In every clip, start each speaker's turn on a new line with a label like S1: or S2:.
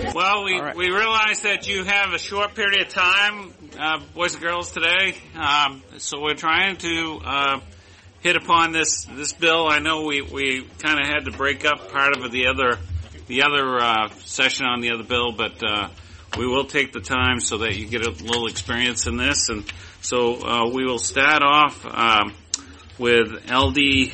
S1: Well, we realize that you have a short period of time, boys and girls, today. So we're trying to hit upon this bill. I know we kind of had to break up part of the other session on the other bill, but we will take the time so that you get a little experience in this. And so we will start off with LD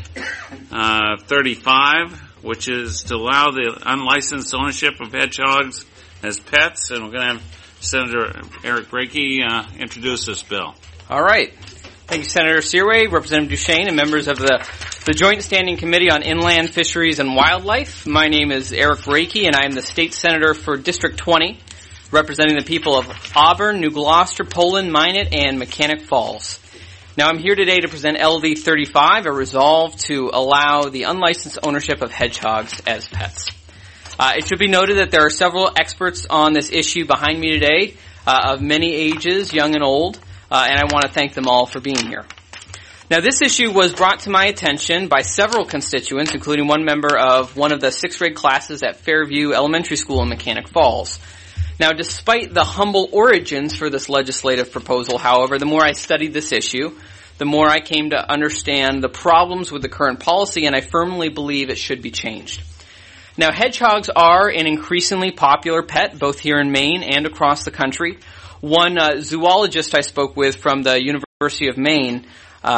S1: 35, which is to allow the unlicensed ownership of hedgehogs as pets. And we're going to have Senator Eric Brakey introduce this bill.
S2: All right. Thank you, Senator Searway, Representative Duchesne, and members of the Joint Standing Committee on Inland Fisheries and Wildlife. My name is Eric Brakey, and I am the State Senator for District 20, representing the people of Auburn, New Gloucester, Poland, Minot, and Mechanic Falls. Now, I'm here today to present LD 35, a resolve to allow the unlicensed ownership of hedgehogs as pets. It should be noted that there are several experts on this issue behind me today, of many ages, young and old, and I want to thank them all for being here. Now, this issue was brought to my attention by several constituents, including one member of one of the 6th grade classes at Fairview Elementary School in Mechanic Falls. Now, despite the humble origins for this legislative proposal, however, the more I studied this issue, the more I came to understand the problems with the current policy, and I firmly believe it should be changed. Now, hedgehogs are an increasingly popular pet, both here in Maine and across the country. One zoologist I spoke with from the University of Maine,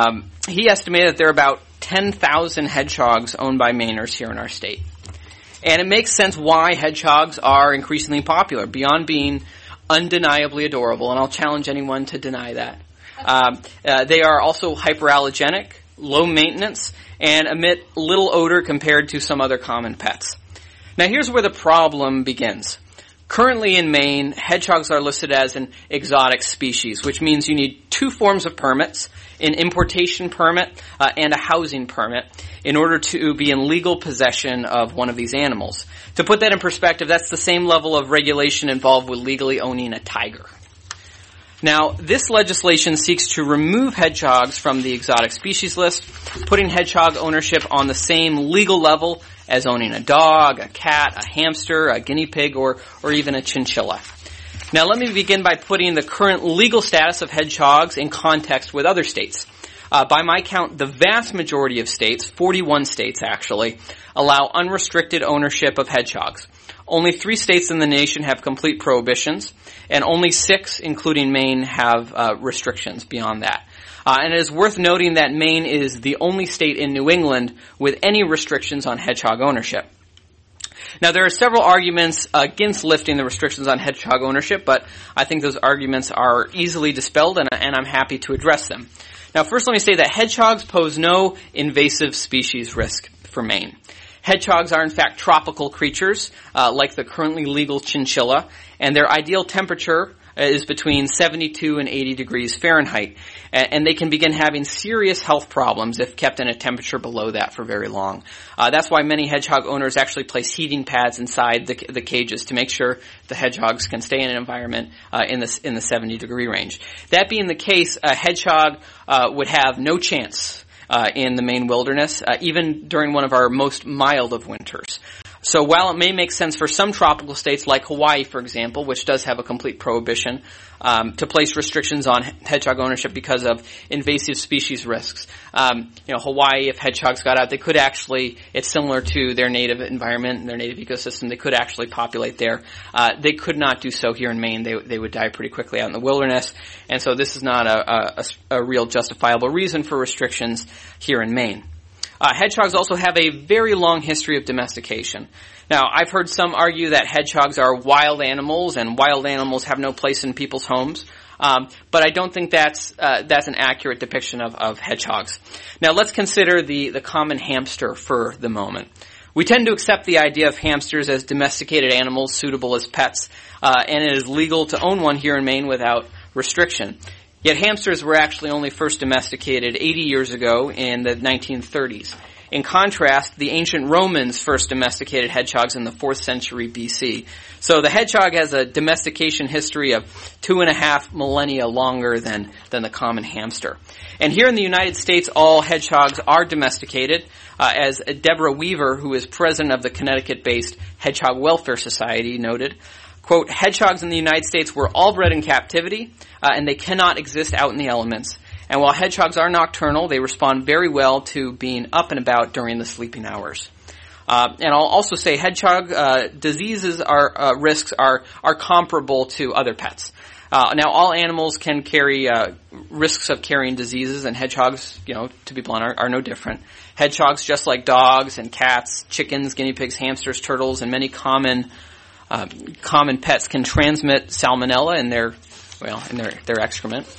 S2: he estimated that there are about 10,000 hedgehogs owned by Mainers here in our state. And it makes sense why hedgehogs are increasingly popular, beyond being undeniably adorable, and I'll challenge anyone to deny that. They are also hyperallergenic, low maintenance, and emit little odor compared to some other common pets. Now, here's where the problem begins. Currently in Maine, hedgehogs are listed as an exotic species, which means you need 2 forms of permits, an importation permit and a housing permit, in order to be in legal possession of one of these animals. To put that in perspective, that's the same level of regulation involved with legally owning a tiger. Now, this legislation seeks to remove hedgehogs from the exotic species list, putting hedgehog ownership on the same legal level as owning a dog, a cat, a hamster, a guinea pig, or even a chinchilla. Now, let me begin by putting the current legal status of hedgehogs in context with other states. By my count, the vast majority of states, 41 states actually, allow unrestricted ownership of hedgehogs. Only 3 states in the nation have complete prohibitions, and only 6, including Maine, have restrictions beyond that. And it is worth noting that Maine is the only state in New England with any restrictions on hedgehog ownership. Now, there are several arguments against lifting the restrictions on hedgehog ownership, but I think those arguments are easily dispelled, and I'm happy to address them. Now, first let me say that hedgehogs pose no invasive species risk for Maine. Hedgehogs are in fact tropical creatures, like the currently legal chinchilla, and their ideal temperature is between 72 and 80 degrees Fahrenheit, and they can begin having serious health problems if kept in a temperature below that for very long. That's why many hedgehog owners actually place heating pads inside the cages to make sure the hedgehogs can stay in an environment in the 70-degree range. That being the case, a hedgehog would have no chance in the Maine wilderness, even during one of our most mild of winters. So while it may make sense for some tropical states like Hawaii, for example, which does have a complete prohibition, to place restrictions on hedgehog ownership because of invasive species risks. Hawaii, if hedgehogs got out, they could actually, it's similar to their native environment and their native ecosystem, they could actually populate there. They could not do so here in Maine. They would die pretty quickly out in the wilderness. And so this is not a real justifiable reason for restrictions here in Maine. Hedgehogs also have a very long history of domestication. Now, I've heard some argue that hedgehogs are wild animals and wild animals have no place in people's homes. But I don't think that's an accurate depiction of hedgehogs. Now, let's consider the common hamster for the moment. We tend to accept the idea of hamsters as domesticated animals suitable as pets, and it is legal to own one here in Maine without restriction. Yet hamsters were actually only first domesticated 80 years ago in the 1930s. In contrast, the ancient Romans first domesticated hedgehogs in the 4th century BC. So the hedgehog has a domestication history of 2.5 millennia longer than the common hamster. And here in the United States, all hedgehogs are domesticated, as Deborah Weaver, who is president of the Connecticut-based Hedgehog Welfare Society, noted. Quote, hedgehogs in the United States were all bred in captivity, and they cannot exist out in the elements. And while hedgehogs are nocturnal, they respond very well to being up and about during the sleeping hours. And I'll also say hedgehog diseases risks are comparable to other pets. Now, all animals can carry risks of carrying diseases, and hedgehogs, to be blunt, are no different. Hedgehogs, just like dogs and cats, chickens, guinea pigs, hamsters, turtles, and many common pets, can transmit salmonella in their excrement.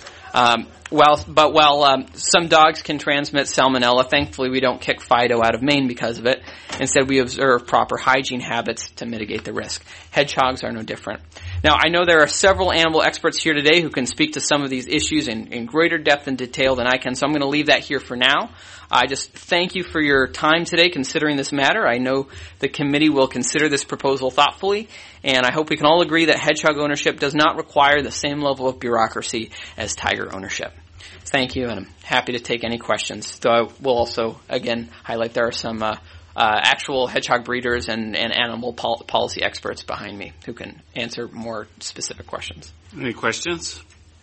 S2: While some dogs can transmit salmonella, thankfully we don't kick Fido out of Maine because of it. Instead, we observe proper hygiene habits to mitigate the risk. Hedgehogs are no different. Now, I know there are several animal experts here today who can speak to some of these issues in greater depth and detail than I can, so I'm going to leave that here for now. I just thank you for your time today considering this matter. I know the committee will consider this proposal thoughtfully, and I hope we can all agree that hedgehog ownership does not require the same level of bureaucracy as tiger ownership. Thank you, and I'm happy to take any questions. Though I will also, again, highlight there are some actual hedgehog breeders and animal policy experts behind me who can answer more specific questions.
S1: Any questions?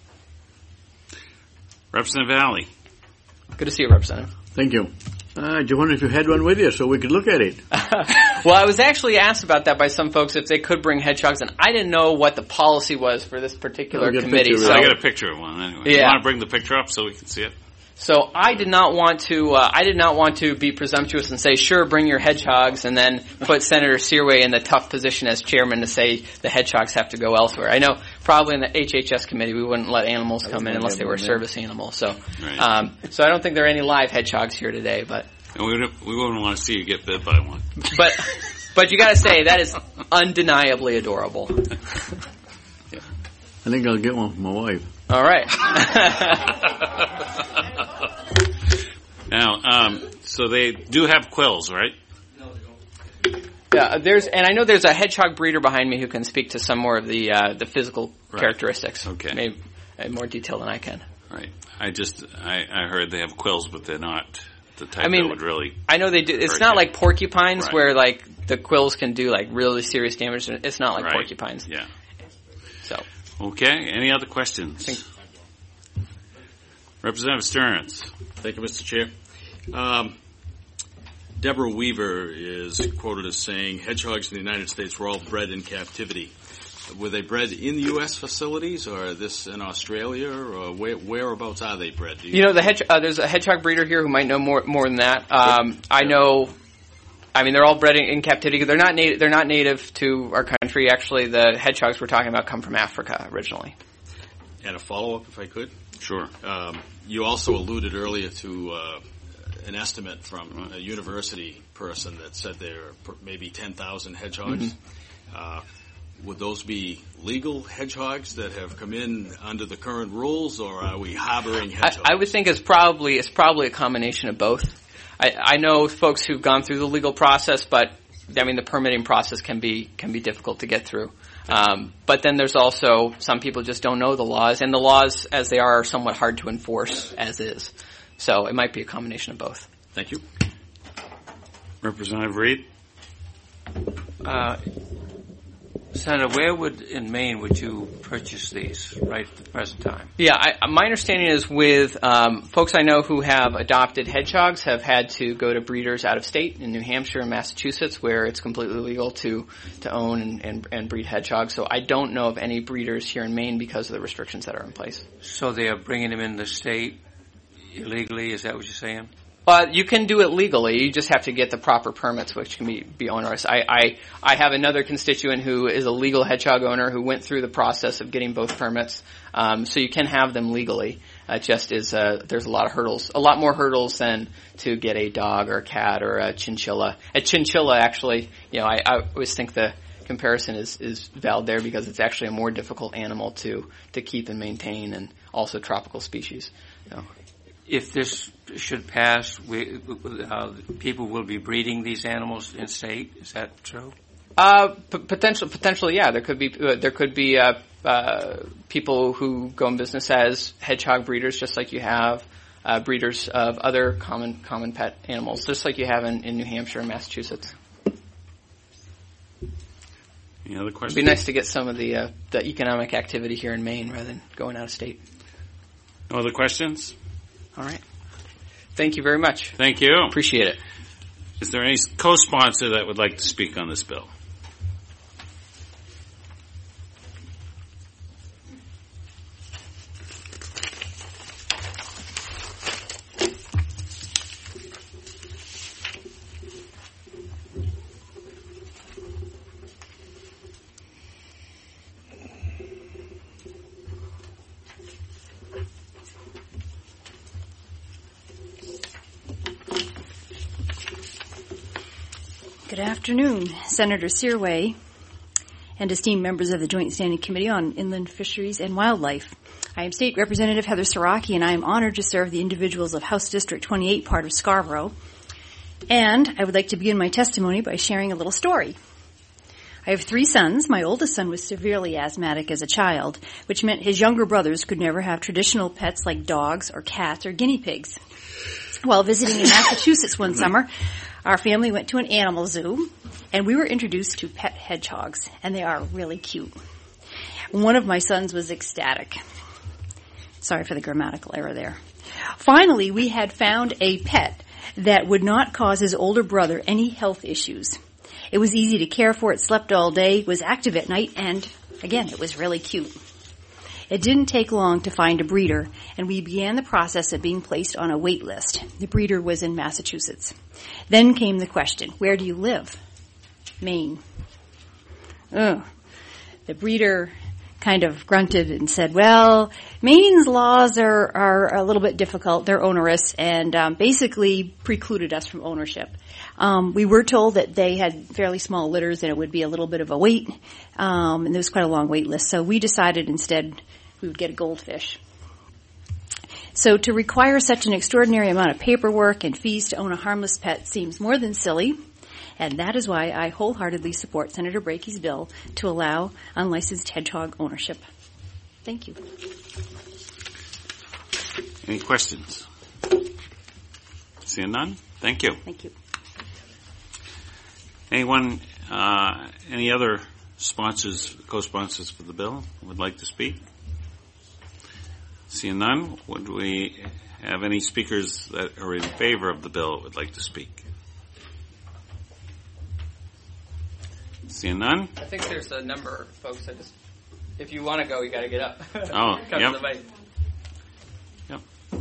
S1: Representative Alley.
S2: Good to see you, Representative.
S3: Thank you. I just wondered if you had one with you so we could look at it.
S2: Well, I was actually asked about that by some folks if they could bring hedgehogs, and I didn't know what the policy was for this particular committee.
S1: So I got a picture of one anyway.
S2: Yeah.
S1: You want to bring the picture up so we can see it?
S2: So I did not want to be presumptuous and say, sure, bring your hedgehogs, and then put Senator Searway in the tough position as chairman to say the hedgehogs have to go elsewhere. I know probably in the HHS committee we wouldn't let animals come in unless they were service animals. So,
S1: right.
S2: So I don't think there are any live hedgehogs here today, but.
S1: And we wouldn't want to see you get bit by one.
S2: But you got to say that is undeniably adorable.
S3: I think I'll get one for my wife.
S2: All right.
S1: Now, so they do have quills, right?
S2: No, they don't. Yeah, and I know there's a hedgehog breeder behind me who can speak to some more of the physical characteristics.
S1: Okay.
S2: Maybe in more detail than I can.
S1: Right. I heard they have quills, but they're not the type that would really.
S2: I know they do. It's not like porcupines
S1: right.
S2: where like the quills can do like really serious damage. It's not like porcupines.
S1: Yeah.
S2: So.
S1: Okay. Any other questions? Representative Stearns.
S4: Thank you, Mr. Chair. Deborah Weaver is quoted as saying, hedgehogs in the United States were all bred in captivity. Were they bred in the U.S. facilities, or this in Australia, or whereabouts are they bred?
S2: There's a hedgehog breeder here who might know more than that. They're all bred in captivity. They're not native to our country. Actually, the hedgehogs we're talking about come from Africa originally.
S4: And a follow-up, if I could?
S1: Sure.
S4: You also alluded earlier to an estimate from a university person that said there are maybe 10,000 hedgehogs. Mm-hmm. Would those be legal hedgehogs that have come in under the current rules, or are we harboring hedgehogs?
S2: I would think it's probably a combination of both. I know folks who've gone through the legal process, but the permitting process can be difficult to get through. But then there's also some people just don't know the laws, and the laws as they are somewhat hard to enforce as is. So it might be a combination of both.
S4: Thank you.
S1: Representative Reed.
S5: Senator, where in Maine would you purchase these right at the present time?
S2: Yeah, my understanding is with folks I know who have adopted hedgehogs have had to go to breeders out of state in New Hampshire and Massachusetts where it's completely legal to own and breed hedgehogs. So I don't know of any breeders here in Maine because of the restrictions that are in place.
S5: So they are bringing them in the state illegally? Is that what you're saying?
S2: You can do it legally. You just have to get the proper permits, which can be onerous. I have another constituent who is a legal hedgehog owner who went through the process of getting both permits. So you can have them legally. It just is there's a lot of hurdles, a lot more hurdles than to get a dog or a cat or a chinchilla. A chinchilla, actually, I always think the comparison is valid there because it's actually a more difficult animal to keep and maintain, and also tropical species. So.
S5: if this should pass, people will be breeding these animals in state. Is that true?
S2: Potentially, yeah. There could be people who go in business as hedgehog breeders, just like you have breeders of other common pet animals, just like you have in New Hampshire and Massachusetts.
S1: Any other questions?
S2: It'd be nice to get some of the economic activity here in Maine rather than going out of state.
S1: No other questions?
S2: All right. Thank you very much.
S1: Thank you.
S2: Appreciate it.
S1: Is there any co-sponsor that would like to speak on this bill?
S6: Good afternoon, Senator Searway and esteemed members of the Joint Standing Committee on Inland Fisheries and Wildlife. I am State Representative Heather Siraki, and I am honored to serve the individuals of House District 28, part of Scarborough. And I would like to begin my testimony by sharing a little story. I have 3 sons. My oldest son was severely asthmatic as a child, which meant his younger brothers could never have traditional pets like dogs or cats or guinea pigs. While visiting in Massachusetts one summer, our family went to an animal zoo, and we were introduced to pet hedgehogs, and they are really cute. One of my sons was ecstatic. Sorry for the grammatical error there. Finally, we had found a pet that would not cause his older brother any health issues. It was easy to care for, it slept all day, was active at night, and, again, it was really cute. It didn't take long to find a breeder, and we began the process of being placed on a wait list. The breeder was in Massachusetts. Then came the question, where do you live? Maine. The breeder kind of grunted and said, well, Maine's laws are a little bit difficult. They're onerous and basically precluded us from ownership. We were told that they had fairly small litters and it would be a little bit of a wait, and there was quite a long wait list. So we decided instead we would get a goldfish. So to require such an extraordinary amount of paperwork and fees to own a harmless pet seems more than silly, and that is why I wholeheartedly support Senator Brakey's bill to allow unlicensed hedgehog ownership. Thank you.
S1: Any questions? Seeing none? Thank you.
S6: Thank you.
S1: Anyone, any other sponsors, co-sponsors for the bill would like to speak? Seeing none, would we have any speakers that are in favor of the bill that would like to speak? Seeing none?
S2: I think there's a number of folks that just, if you want to go, you got to get up.
S1: Oh,
S2: Come
S1: yep.
S2: to the mic.
S1: Yep.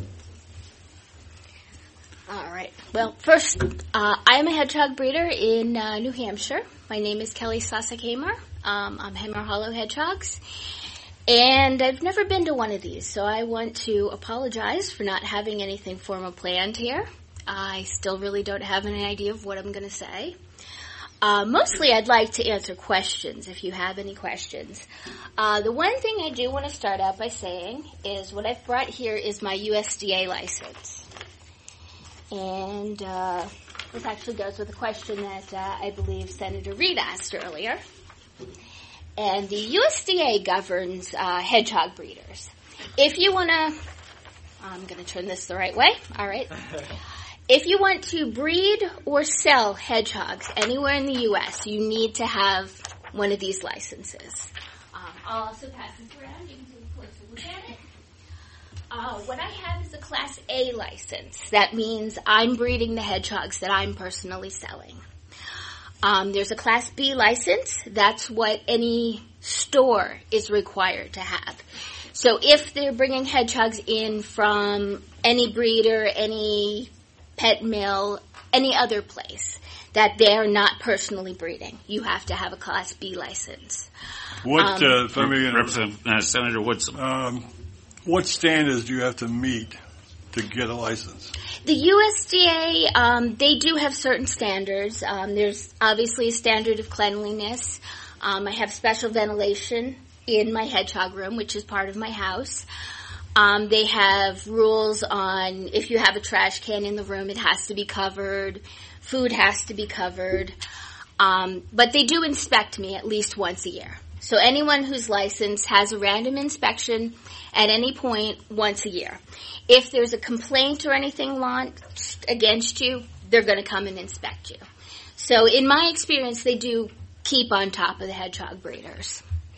S7: All right. Well, first, I am a hedgehog breeder in New Hampshire. My name is Kelly Sasakamer. I'm Hammer Hollow Hedgehogs. And I've never been to one of these, so I want to apologize for not having anything formal planned here. I still really don't have any idea of what I'm going to say. Mostly I'd like to answer questions, if you have any questions. The one thing I do want to start out by saying is what I've brought here is my USDA license. And this actually goes with a question that I believe Senator Reid asked earlier. And the USDA governs hedgehog breeders. If you want to, I'm going to turn this the right way. All right. If you want to breed or sell hedgehogs anywhere in the U.S., you need to have one of these licenses. I'll also pass this around. You can take a closer look at it. What I have is a Class A license. That means I'm breeding the hedgehogs that I'm personally selling. There's a Class B license. That's what any store is required to have. So if they're bringing hedgehogs in from any breeder, any pet mill, any other place that they're not personally breeding, you have to have a Class B license.
S8: What, if I may
S1: Representative Senator Woodson.
S8: What standards do you have to meet to get a license?
S7: The USDA, they do have certain standards. There's obviously a standard of cleanliness. I have special ventilation in my hedgehog room, which is part of my house. They have rules on if you have a trash can in the room, it has to be covered. Food has to be covered. But they do inspect me at least once a year. So anyone who's licensed has a random inspection at any point once a year. If there's a complaint or anything launched against you, they're going to come and inspect you. So in my experience, they do keep on top of the hedgehog breeders.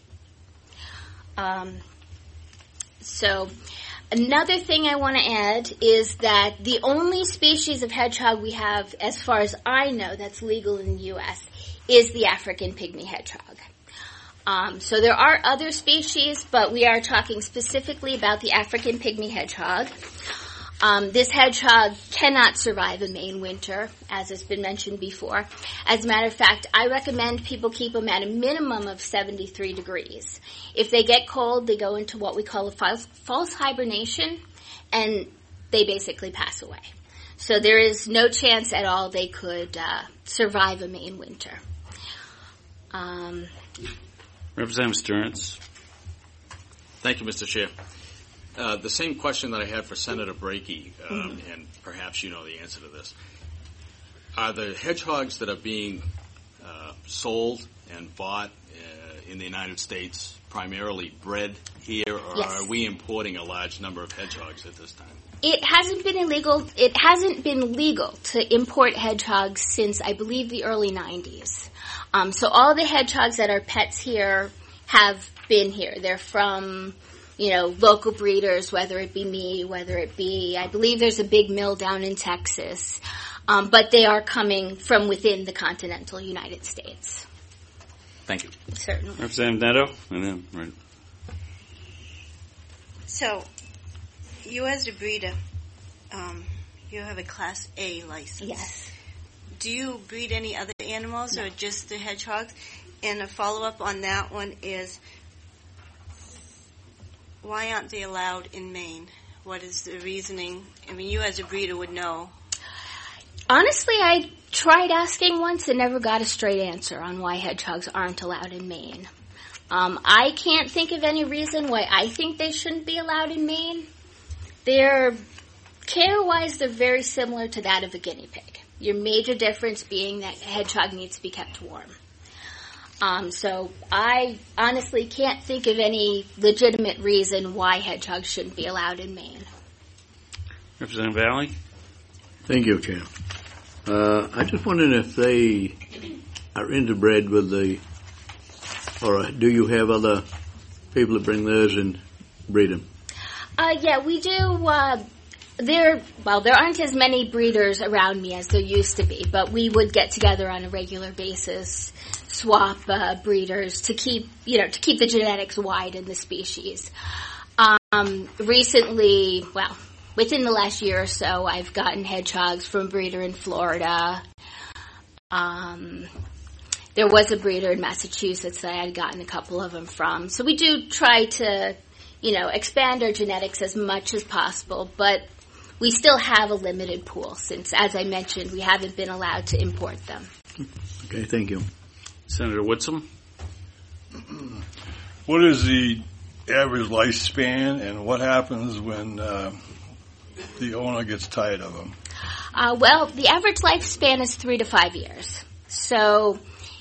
S7: So another thing I want to add is that the only species of hedgehog we have, as far as I know, that's legal in the U.S. is the African pygmy hedgehog. So there are other species, but we are talking specifically about the African pygmy hedgehog. This hedgehog cannot survive a Maine winter, as has been mentioned before. As a matter of fact, I recommend people keep them at a minimum of 73 degrees. If they get cold, they go into what we call a false hibernation, and they basically pass away. So there is no chance at all they could survive a Maine winter.
S1: Representative Stearns.
S4: Thank you, Mr. Chair. The same question that I had for Senator Brakey, and perhaps you know the answer to this. Are the hedgehogs that are being sold and bought in the United States primarily bred here, or
S7: Yes.
S4: are we importing a large number of hedgehogs at this time?
S7: It hasn't been illegal. It hasn't been legal to import hedgehogs since, I believe, the early 90s. So all the hedgehogs that are pets here have been here. They're from, local breeders, whether it be me, whether it be, I believe there's a big mill down in Texas. But they are coming from within the continental United States.
S4: Thank you.
S7: Certainly.
S1: Representative Neto, and then, right.
S9: So, you as a breeder, you have a Class A license.
S7: Yes.
S9: Do you breed any other animals or just the hedgehogs? And a follow-up on that one is, why aren't they allowed in Maine? What is the reasoning? I mean, you as a breeder would know.
S7: Honestly, I tried asking once and never got a straight answer on why hedgehogs aren't allowed in Maine. I can't think of any reason why I think they shouldn't be allowed in Maine. Care-wise, they're very similar to that of a guinea pig. Your major difference being that a hedgehog needs to be kept warm. So I honestly can't think of any legitimate reason why hedgehogs shouldn't be allowed in Maine.
S1: Representative Valley.
S3: Thank you, Chair. I just wondering if they are interbred with or do you have other people that bring theirs and breed them?
S7: Yeah, we do. There aren't as many breeders around me as there used to be, but we would get together on a regular basis, swap breeders to keep the genetics wide in the species. Recently, within the last year or so, I've gotten hedgehogs from a breeder in Florida. There was a breeder in Massachusetts that I had gotten a couple of them from. So we do try to, expand our genetics as much as possible, but we still have a limited pool since, as I mentioned, we haven't been allowed to import them.
S3: Okay, thank you.
S1: Senator Whitsom.
S8: What is the average lifespan, and what happens when the owner gets tired of them?
S7: The average lifespan is 3 to 5 years. So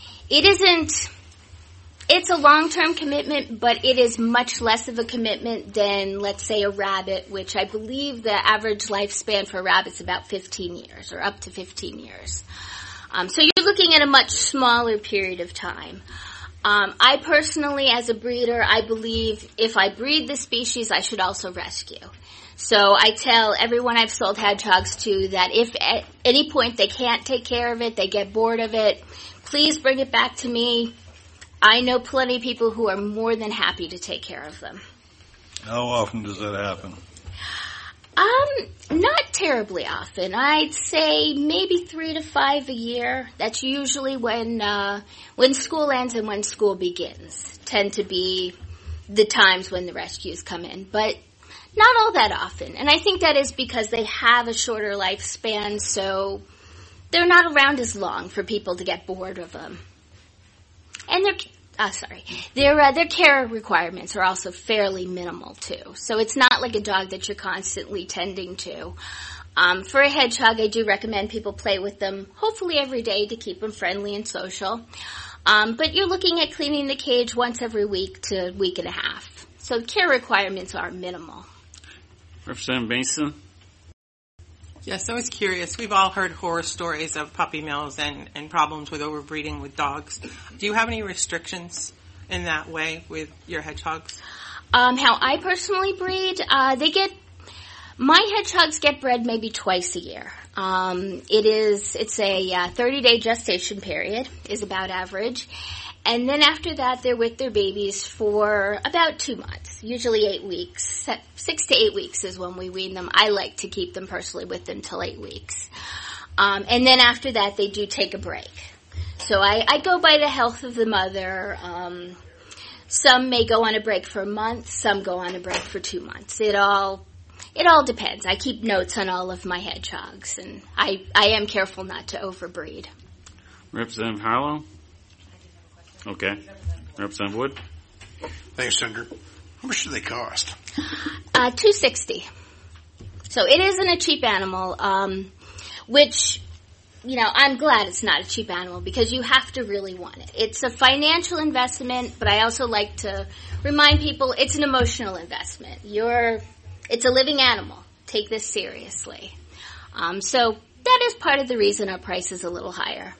S7: it's a long-term commitment, but it is much less of a commitment than, let's say, a rabbit, which I believe the average lifespan for a rabbit is about 15 years, or up to 15 years. So you're looking at a much smaller period of time. I personally, as a breeder, I believe if I breed the species, I should also rescue. So I tell everyone I've sold hedgehogs to that if at any point they can't take care of it, they get bored of it, please bring it back to me. I know plenty of people who are more than happy to take care of them.
S8: How often does that happen?
S7: Not terribly often. I'd say maybe 3 to 5 a year. That's usually when school ends and when school begins. Tend to be the times when the rescues come in, but not all that often. And I think that is because they have a shorter lifespan, so they're not around as long for people to get bored of them. And Their care requirements are also fairly minimal too. So it's not like a dog that you're constantly tending to. For a hedgehog, I do recommend people play with them, hopefully every day, to keep them friendly and social. But you're looking at cleaning the cage once every week to week and a half. So care requirements are minimal.
S1: Representative Mason?
S10: Yes, I was curious. We've all heard horror stories of puppy mills and problems with overbreeding with dogs. Do you have any restrictions in that way with your hedgehogs?
S7: How I personally breed, my hedgehogs get bred maybe twice a year. It's a 30-day gestation period is about average. And then after that, they're with their babies for about 2 months, usually 8 weeks. 6 to 8 weeks is when we wean them. I like to keep them personally with them till 8 weeks. And then after that, they do take a break. So I go by the health of the mother. Some may go on a break for a month. Some go on a break for 2 months. It all depends. I keep notes on all of my hedgehogs, and I am careful not to overbreed.
S1: Representative Harlow? Okay. Representative Wood?
S11: Thanks, Senator. How much do they cost?
S7: $260. So it isn't a cheap animal, which, I'm glad it's not a cheap animal because you have to really want it. It's a financial investment, but I also like to remind people it's an emotional investment. It's a living animal. Take this seriously. So that is part of the reason our price is a little higher.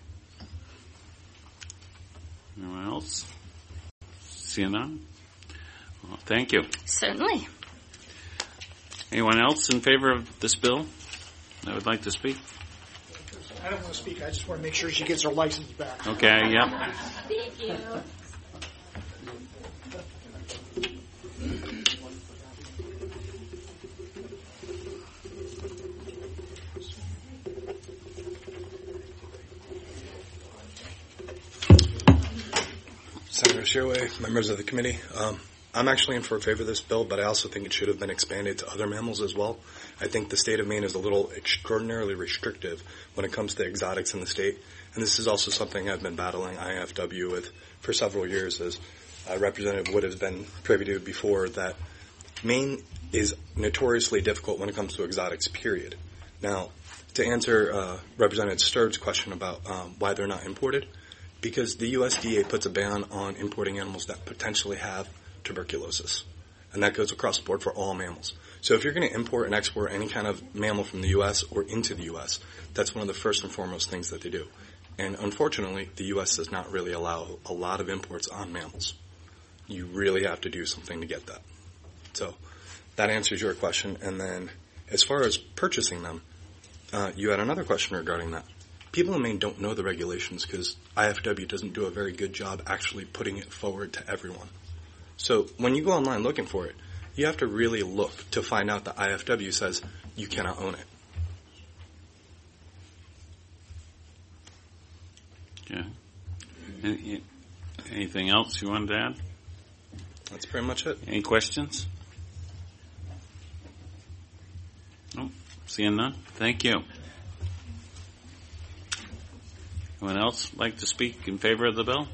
S1: Anyone else? Seeing none? Well, thank you.
S7: Certainly.
S1: Anyone else in favor of this bill that would like to speak?
S12: I don't want to speak. I just want to make sure she gets her license back.
S1: Okay, yep.
S7: Thank you.
S13: Senator Searway, members of the committee, I'm actually in favor of this bill, but I also think it should have been expanded to other mammals as well. I think the state of Maine is a little extraordinarily restrictive when it comes to exotics in the state, and this is also something I've been battling IFW with for several years, as Representative Wood has been privy to before, that Maine is notoriously difficult when it comes to exotics, period. Now, to answer Representative Sturb's question about why they're not imported, because the USDA puts a ban on importing animals that potentially have tuberculosis. And that goes across the board for all mammals. So if you're going to import and export any kind of mammal from the U.S. or into the U.S., that's one of the first and foremost things that they do. And unfortunately, the U.S. does not really allow a lot of imports on mammals. You really have to do something to get that. So that answers your question. And then as far as purchasing them, you had another question regarding that. People in Maine don't know the regulations because IFW doesn't do a very good job actually putting it forward to everyone. So when you go online looking for it, you have to really look to find out that IFW says you cannot own it.
S1: Okay. Anything else you wanted to add?
S13: That's pretty much it.
S1: Any questions? No. Seeing none? Thank you. Anyone else like to speak in favor of the bill?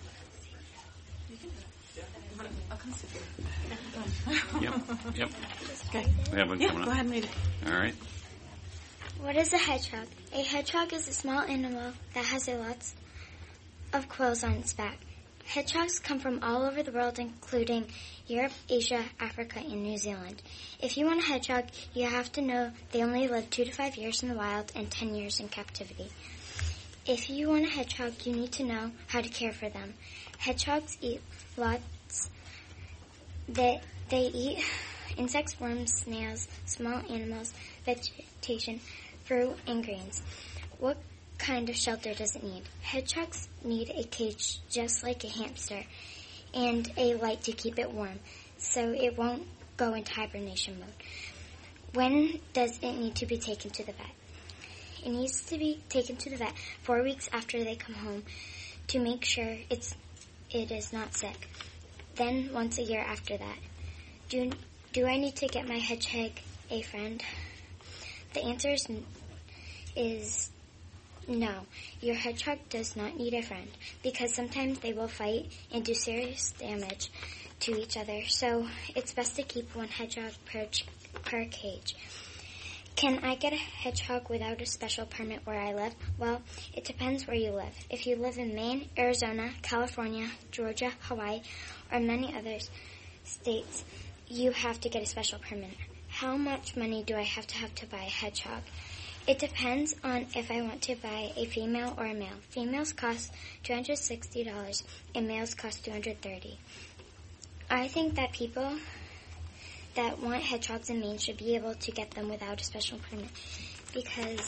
S1: Yep.
S14: Okay.
S1: We have one coming up.
S14: Go ahead and read it.
S1: All right.
S15: What is a hedgehog? A hedgehog is a small animal that has lots of quills on its back. Hedgehogs come from all over the world, including Europe, Asia, Africa, and New Zealand. If you want a hedgehog, you have to know they only live 2 to 5 years in the wild and 10 years in captivity. If you want a hedgehog, you need to know how to care for them. Hedgehogs eat lots. They eat insects, worms, snails, small animals, vegetation, fruit, and grains. What kind of shelter does it need? Hedgehogs need a cage just like a hamster and a light to keep it warm so it won't go into hibernation mode. When does it need to be taken to the vet? It needs to be taken to the vet 4 weeks after they come home to make sure it is not sick. Then once a year after that. Do I need to get my hedgehog a friend? The answer is No, your hedgehog does not need a friend because sometimes they will fight and do serious damage to each other. So it's best to keep one hedgehog per cage. Can I get a hedgehog without a special permit where I live? Well, it depends where you live. If you live in Maine, Arizona, California, Georgia, Hawaii, or many other states, you have to get a special permit. How much money do I have to buy a hedgehog? It depends on if I want to buy a female or a male. Females cost $260 and males cost $230. I think that people that want hedgehogs in Maine should be able to get them without a special permit because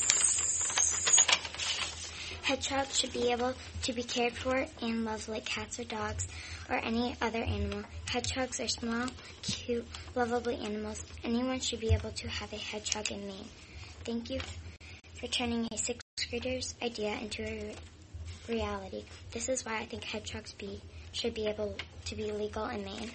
S15: hedgehogs should be able to be cared for and loved like cats or dogs or any other animal. Hedgehogs are small, cute, lovable animals. Anyone should be able to have a hedgehog in Maine. Thank you for turning a sixth grader's idea into a reality. This is why I think hedgehogs should be able to be legal in Maine.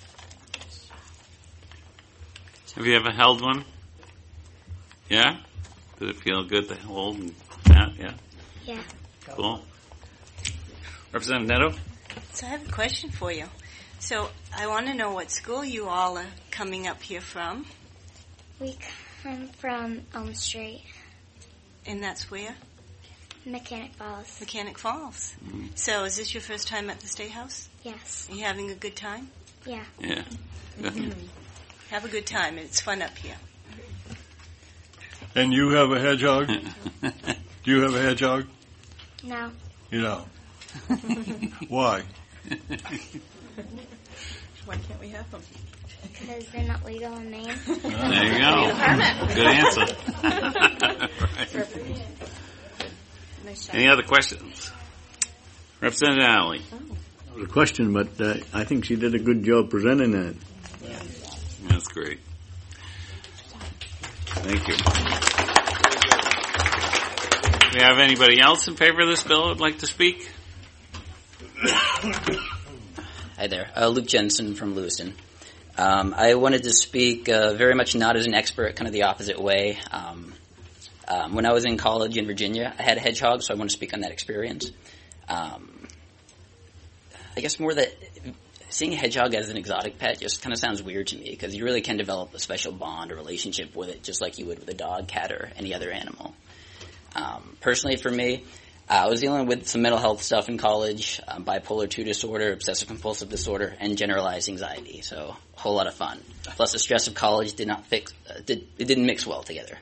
S1: Have you ever held one? Yeah? Did it feel good to hold and that? Yeah?
S15: Yeah.
S1: Cool. Representative Neto?
S9: So I have a question for you. So I want to know what school you all are coming up here from.
S15: We come from Elm Street.
S9: And that's where?
S15: Mechanic Falls.
S9: Mechanic Falls. So is this your first time at the State House?
S15: Yes.
S9: Are you having a good time?
S15: Yeah.
S1: Yeah.
S9: Have a good time. It's fun up here.
S8: And you have a hedgehog? Do you have a hedgehog?
S15: No.
S8: You don't. Why?
S10: Why can't we have them?
S15: Because they're not legal in Maine.
S1: There you go. Good answer. Right. Any other questions? Representative Alley.
S3: That was a question, but I think she did a good job presenting that.
S1: That's great. Thank you. Do we have anybody else in favor of this bill who would like to speak?
S14: Hi there. Luke Jensen from Lewiston. I wanted to speak very much not as an expert, kind of the opposite way. When I was in college in Virginia, I had a hedgehog, so I want to speak on that experience. I guess more that seeing a hedgehog as an exotic pet just kind of sounds weird to me because you really can develop a special bond or relationship with it just like you would with a dog, cat, or any other animal. Personally for me, I was dealing with some mental health stuff in college, bipolar II disorder, obsessive compulsive disorder, and generalized anxiety. So a whole lot of fun. Plus the stress of college didn't mix well together.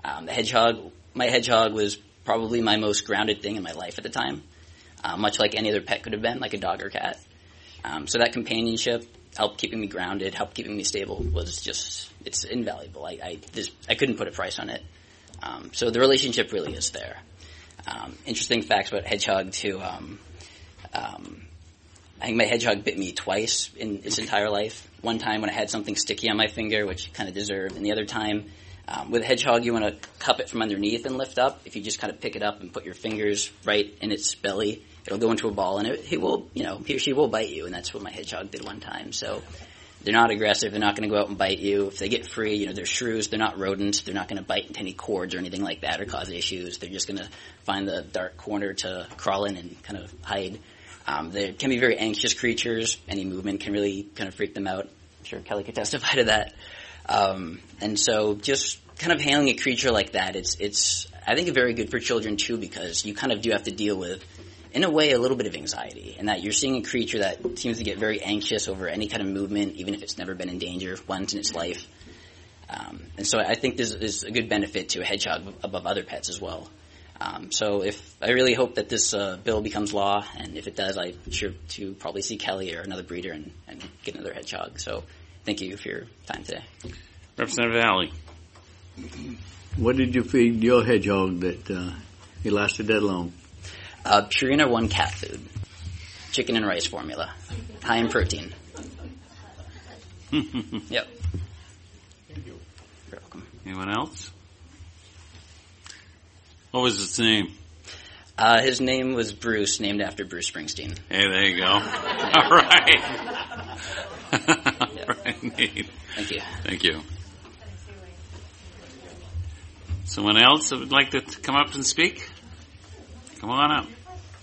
S14: My hedgehog was probably my most grounded thing in my life at the time, much like any other pet could have been, like a dog or cat. So that companionship helped keeping me grounded, helped keeping me stable it's invaluable. I couldn't put a price on it. So the relationship really is there. Interesting facts about hedgehog too. I think my hedgehog bit me twice in its entire life. One time when I had something sticky on my finger, which kind of deserved, and the other time with a hedgehog you want to cup it from underneath and lift up. If you just kind of pick it up and put your fingers right in its belly, it'll go into a ball and he or she will bite you, and that's what my hedgehog did one time. So they're not aggressive. They're not going to go out and bite you. If they get free, they're shrews. They're not rodents. They're not going to bite into any cords or anything like that or cause issues. They're just going to find the dark corner to crawl in and kind of hide. They can be very anxious creatures. Any movement can really kind of freak them out. I'm sure Kelly could testify to that. And so just kind of handling a creature like that, it's I think very good for children too, because you kind of do have to deal with, in a way, a little bit of anxiety, and that you're seeing a creature that seems to get very anxious over any kind of movement, even if it's never been in danger once in its life. And so I think this is a good benefit to a hedgehog above other pets as well. So I really hope that this bill becomes law, and if it does, I'm sure to probably see Kelly or another breeder and get another hedgehog. So thank you for your time today.
S1: Representative Alley.
S3: What did you feed your hedgehog that he lasted that long?
S14: Purina One cat food. Chicken and rice formula. High in protein. Yep.
S1: Thank you. You're welcome. Anyone else? What was his name?
S14: His name was Bruce, named after Bruce Springsteen.
S1: Hey, there you go. All right. Right, neat.
S14: Thank you.
S1: Thank you. Someone else that would like to come up and speak? Come on up.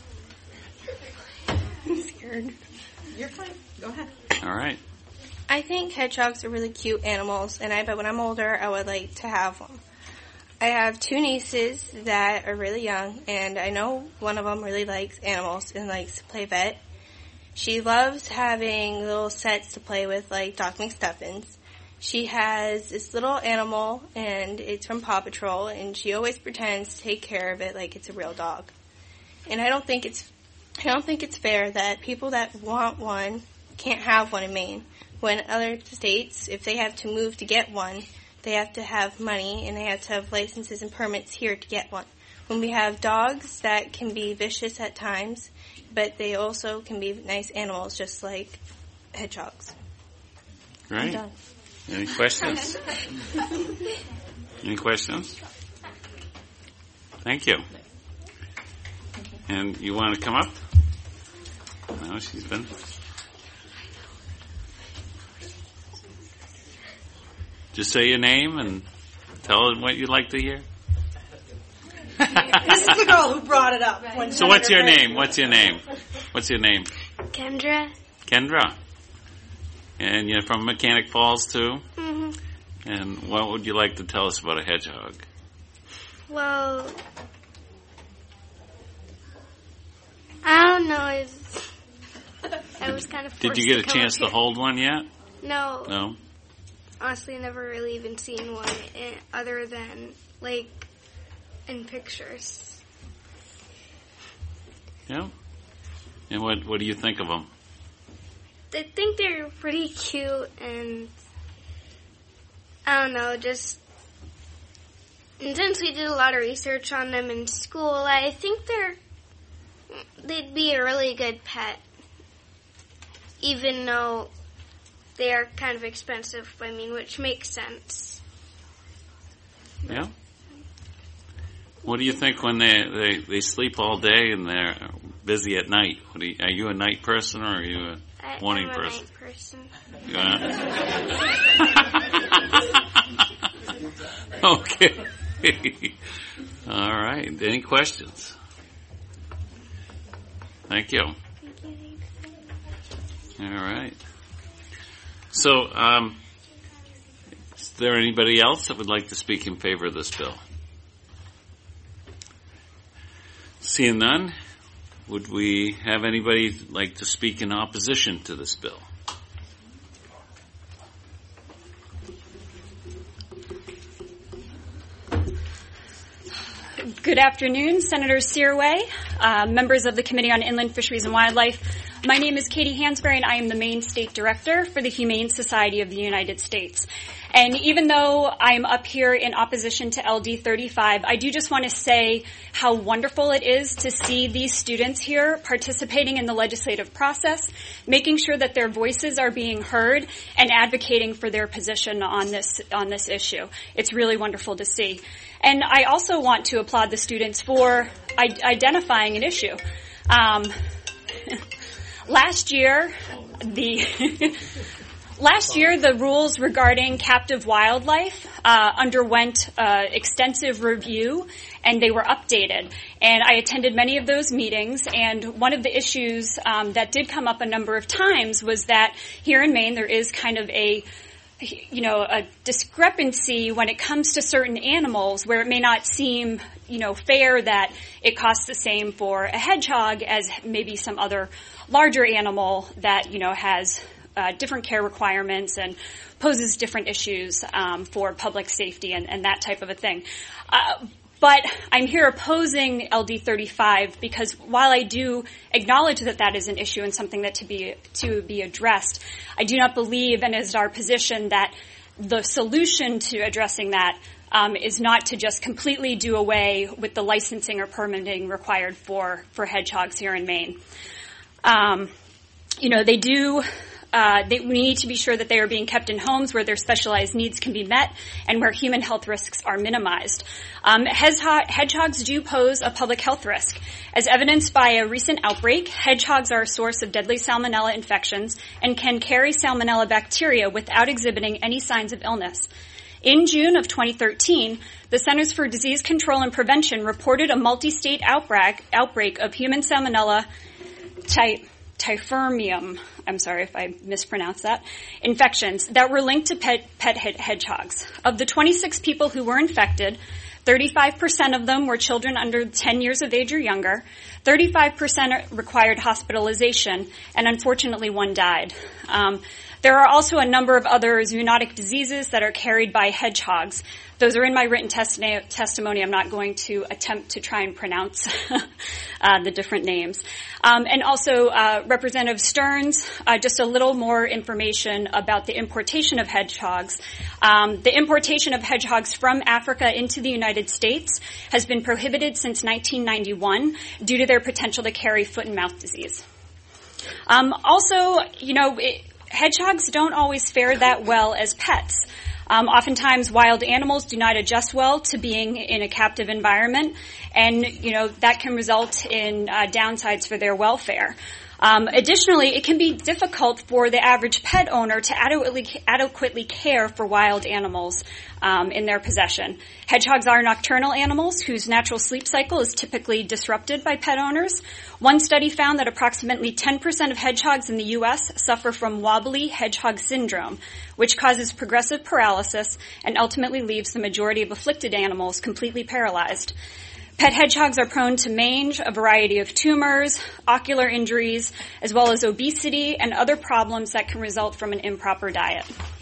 S16: I'm scared.
S10: You're fine. Go ahead.
S1: All right.
S16: I think hedgehogs are really cute animals, and I bet when I'm older, I would like to have them. I have two nieces that are really young, and I know one of them really likes animals and likes to play vet. She loves having little sets to play with, like Doc McStuffins. She has this little animal, and it's from Paw Patrol, and she always pretends to take care of it like it's a real dog. And I don't think it's fair that people that want one can't have one in Maine. When other states, if they have to move to get one, they have to have money and they have to have licenses and permits here to get one. When we have dogs that can be vicious at times, but they also can be nice animals, just like hedgehogs.
S1: Great.
S16: I'm done.
S1: Any questions? Any questions? Thank you. And you want to come up? No, she's been. Just say your name and tell them what you'd like to hear.
S12: This is the girl who brought it up.
S1: So what's your name? What's your name? What's your name?
S15: Kendra.
S1: Kendra. And you're from Mechanic Falls too?
S15: Mm-hmm.
S1: And what would you like to tell us about a hedgehog?
S15: Well, I don't know. I was kind of forced
S1: Did you get a
S15: to come
S1: chance
S15: up
S1: to
S15: here.
S1: hold one yet?
S15: No.
S1: No?
S15: Honestly, I never really even seen one other than, like, in pictures.
S1: Yeah? And what do you think of them?
S15: I think they're pretty cute, and I don't know, and since we did a lot of research on them in school, I think they'd be a really good pet, even though they are kind of expensive, which makes sense.
S1: Yeah? What do you think when they sleep all day and they're busy at night? Are you a night person or are you a morning
S15: I'm a
S1: person?
S15: night person.
S1: You are? Okay. All right. Any questions? Thank you. All right. So, is there anybody else that would like to speak in favor of this bill? Seeing none, would we have anybody like to speak in opposition to this bill?
S17: Good afternoon, Senator Searway, members of the Committee on Inland Fisheries and Wildlife. My name is Katie Hansberry, and I am the Maine State Director for the Humane Society of the United States. And even though I'm up here in opposition to LD 35, I do just want to say how wonderful it is to see these students here participating in the legislative process, making sure that their voices are being heard, and advocating for their position on this issue. It's really wonderful to see. And I also want to applaud the students for identifying an issue. Last year, the rules regarding captive wildlife underwent extensive review, and they were updated. And I attended many of those meetings, and one of the issues that did come up a number of times was that here in Maine there is kind of a discrepancy when it comes to certain animals where it may not seem, fair that it costs the same for a hedgehog as maybe some other larger animal that, has different care requirements and poses different issues for public safety and that type of a thing. But I'm here opposing LD 35 because while I do acknowledge that that is an issue and something that to be addressed, I do not believe, and is our position, that the solution to addressing that is not to just completely do away with the licensing or permitting required for hedgehogs here in Maine. We need to be sure that they are being kept in homes where their specialized needs can be met and where human health risks are minimized. Hedgehogs do pose a public health risk. As evidenced by a recent outbreak, hedgehogs are a source of deadly salmonella infections and can carry salmonella bacteria without exhibiting any signs of illness. In June of 2013, the Centers for Disease Control and Prevention reported a multi-state outbreak of human Salmonella typhimurium, I'm sorry if I mispronounced that, infections that were linked to pet hedgehogs. Of the 26 people who were infected, 35% of them were children under 10 years of age or younger, 35% required hospitalization, and unfortunately one died. There are also a number of other zoonotic diseases that are carried by hedgehogs. Those are in my written testimony. I'm not going to attempt to try and pronounce the different names. And also, Representative Stearns, just a little more information about the importation of hedgehogs. The importation of hedgehogs from Africa into the United States has been prohibited since 1991 due to their potential to carry foot and mouth disease. Also, hedgehogs don't always fare that well as pets. Oftentimes, wild animals do not adjust well to being in a captive environment, and that can result in downsides for their welfare. Additionally, it can be difficult for the average pet owner to adequately care for wild animals in their possession. Hedgehogs are nocturnal animals whose natural sleep cycle is typically disrupted by pet owners. One study found that approximately 10% of hedgehogs in the U.S. suffer from wobbly hedgehog syndrome, which causes progressive paralysis and ultimately leaves the majority of afflicted animals completely paralyzed. Pet hedgehogs are prone to mange, a variety of tumors, ocular injuries, as well as obesity and other problems that can result from an improper diet.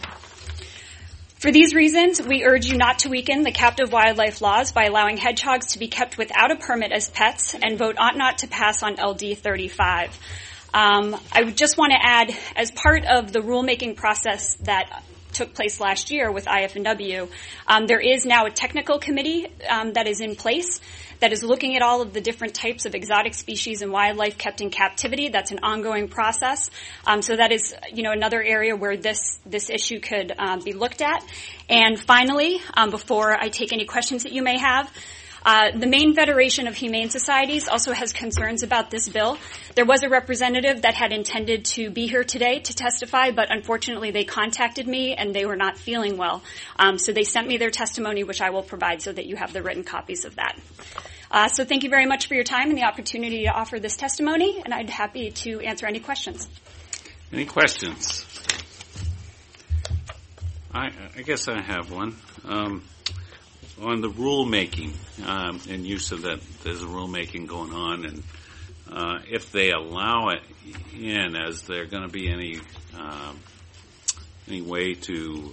S17: For these reasons, we urge you not to weaken the captive wildlife laws by allowing hedgehogs to be kept without a permit as pets, and vote ought not to pass on LD 35. I would just want to add, as part of the rulemaking process that took place last year with IFNW, there is now a technical committee that is in place that is looking at all of the different types of exotic species and wildlife kept in captivity. That's an ongoing process. So that is, another area where this issue could be looked at. And finally, before I take any questions that you may have, the Maine Federation of Humane Societies also has concerns about this bill. There was a representative that had intended to be here today to testify, but unfortunately they contacted me and they were not feeling well. So they sent me their testimony, which I will provide so that you have the written copies of that. So thank you very much for your time and the opportunity to offer this testimony, and I'd be happy to answer any questions.
S1: Any questions? I guess I have one. On the rulemaking, and you said that there's a rulemaking going on, and if they allow it in, is there going to be any way to,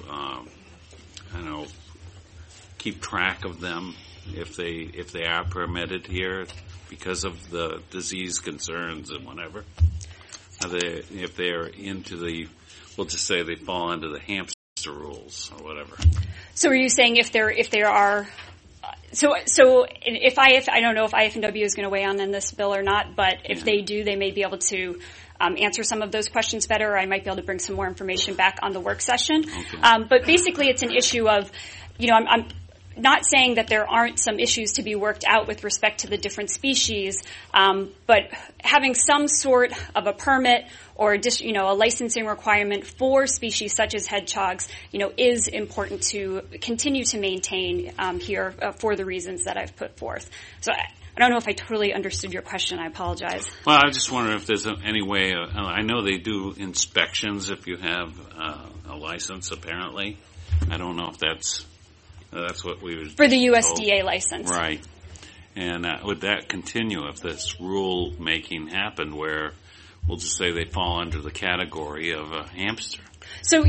S1: keep track of them if they are permitted here because of the disease concerns and whatever? If they're into we'll just say they fall under the hamster rules or whatever.
S17: So are you saying if there are so if I don't know if IFNW is going to weigh on this bill or not, but if they do, they may be able to answer some of those questions better, or I might be able to bring some more information back on the work session. Okay. But basically it's an issue of, I'm not saying that there aren't some issues to be worked out with respect to the different species, but having some sort of a permit or a licensing requirement for species such as hedgehogs, is important to continue to maintain here for the reasons that I've put forth. So I don't know if I totally understood your question. I apologize.
S1: Well, I just wonder if there's any way. I know they do inspections if you have a license. Apparently, I don't know if that's what we would
S17: for the USDA told. License,
S1: right? And would that continue if this rule making happened, where we'll just say they fall under the category of a hamster?
S17: So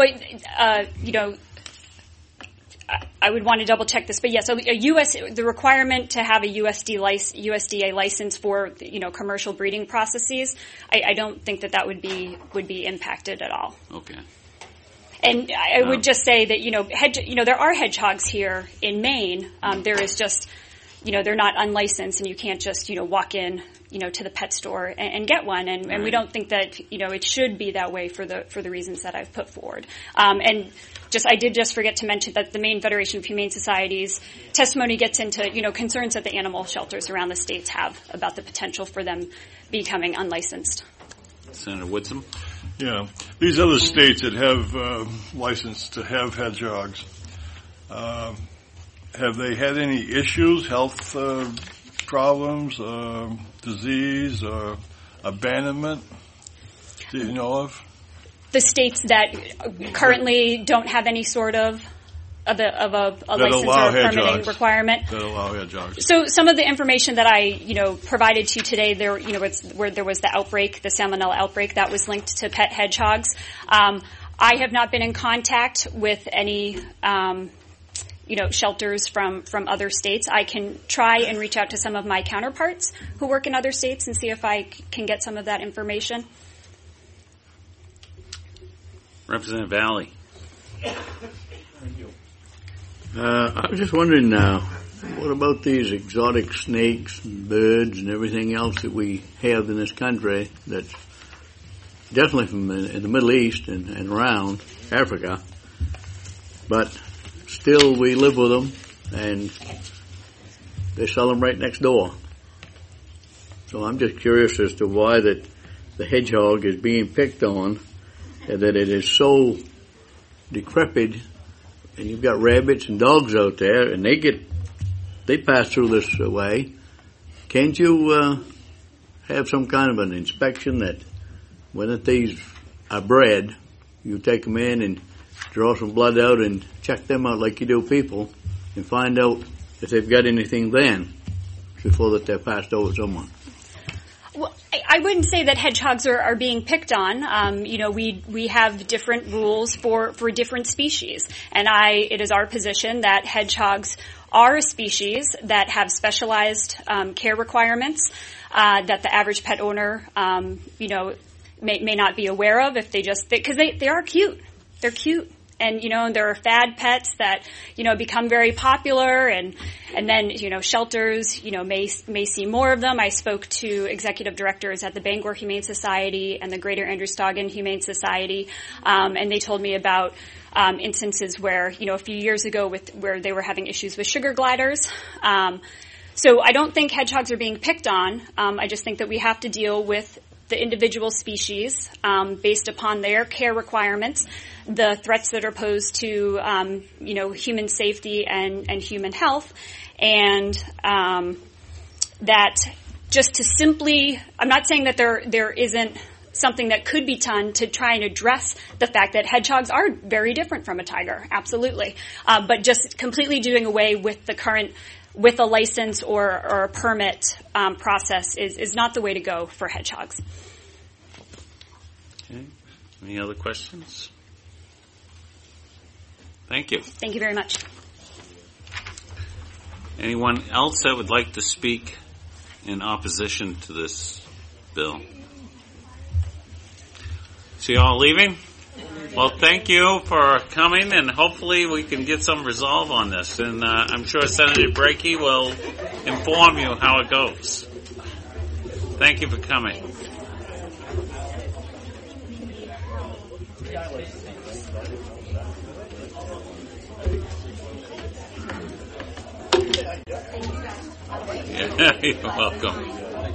S17: I would want to double check this, but so the requirement to have a USDA license for commercial breeding processes, I don't think that would be impacted at all.
S1: Okay.
S17: And I would just say that there are hedgehogs here in Maine. There is just they're not unlicensed, and you can't just walk in to the pet store and get one. And, right. And we don't think that it should be that way for the reasons that I've put forward. And I did just forget to mention that the Maine Federation of Humane Societies testimony gets into concerns that the animal shelters around the states have about the potential for them becoming unlicensed.
S1: Senator Woodson?
S8: Yeah. These other states that have license to have hedgehogs, Have they had any issues, health problems, disease, or abandonment that you know of?
S17: The states that currently don't have any sort of a license or a permitting requirement.
S8: That allow hedgehogs.
S17: So some of the information that I, provided to you today, it's where there was the outbreak, the salmonella outbreak that was linked to pet hedgehogs. I have not been in contact with any, shelters from other states. I can try and reach out to some of my counterparts who work in other states and see if I can get some of that information.
S1: Representative Valley.
S3: I was just wondering now, what about these exotic snakes and birds and everything else that we have in this country that's definitely from in the Middle East and around Africa, but still we live with them and they sell them right next door. So I'm just curious as to why that the hedgehog is being picked on, and that it is so decrepit. And you've got rabbits and dogs out there, and they pass through this way. Can't you have some kind of an inspection that when these are bred, you take them in and draw some blood out and check them out like you do people, and find out if they've got anything then before that they're passed over to someone?
S17: Well, I wouldn't say that hedgehogs are being picked on. We have different rules for different species, and it is our position that hedgehogs are a species that have specialized care requirements that the average pet owner, may not be aware of if because they are cute. They're cute. And, there are fad pets that, become very popular and then, shelters, may see more of them. I spoke to executive directors at the Bangor Humane Society and the Greater Androscoggin Humane Society, and they told me about instances where, a few years ago where they were having issues with sugar gliders. So I don't think hedgehogs are being picked on. I just think that we have to deal with the individual species based upon their care requirements, the threats that are posed to human safety and human health, and that just to simply, I'm not saying that there isn't something that could be done to try and address the fact that hedgehogs are very different from a tiger, absolutely, but just completely doing away with the current with a license or a permit process is not the way to go for hedgehogs.
S1: Okay. Any other questions? Thank you.
S17: Thank you very much.
S1: Anyone else that would like to speak in opposition to this bill? See you all leaving? Well, thank you for coming, and hopefully we can get some resolve on this. And I'm sure Senator Brakey will inform you how it goes. Thank you for coming. Yeah, you're welcome.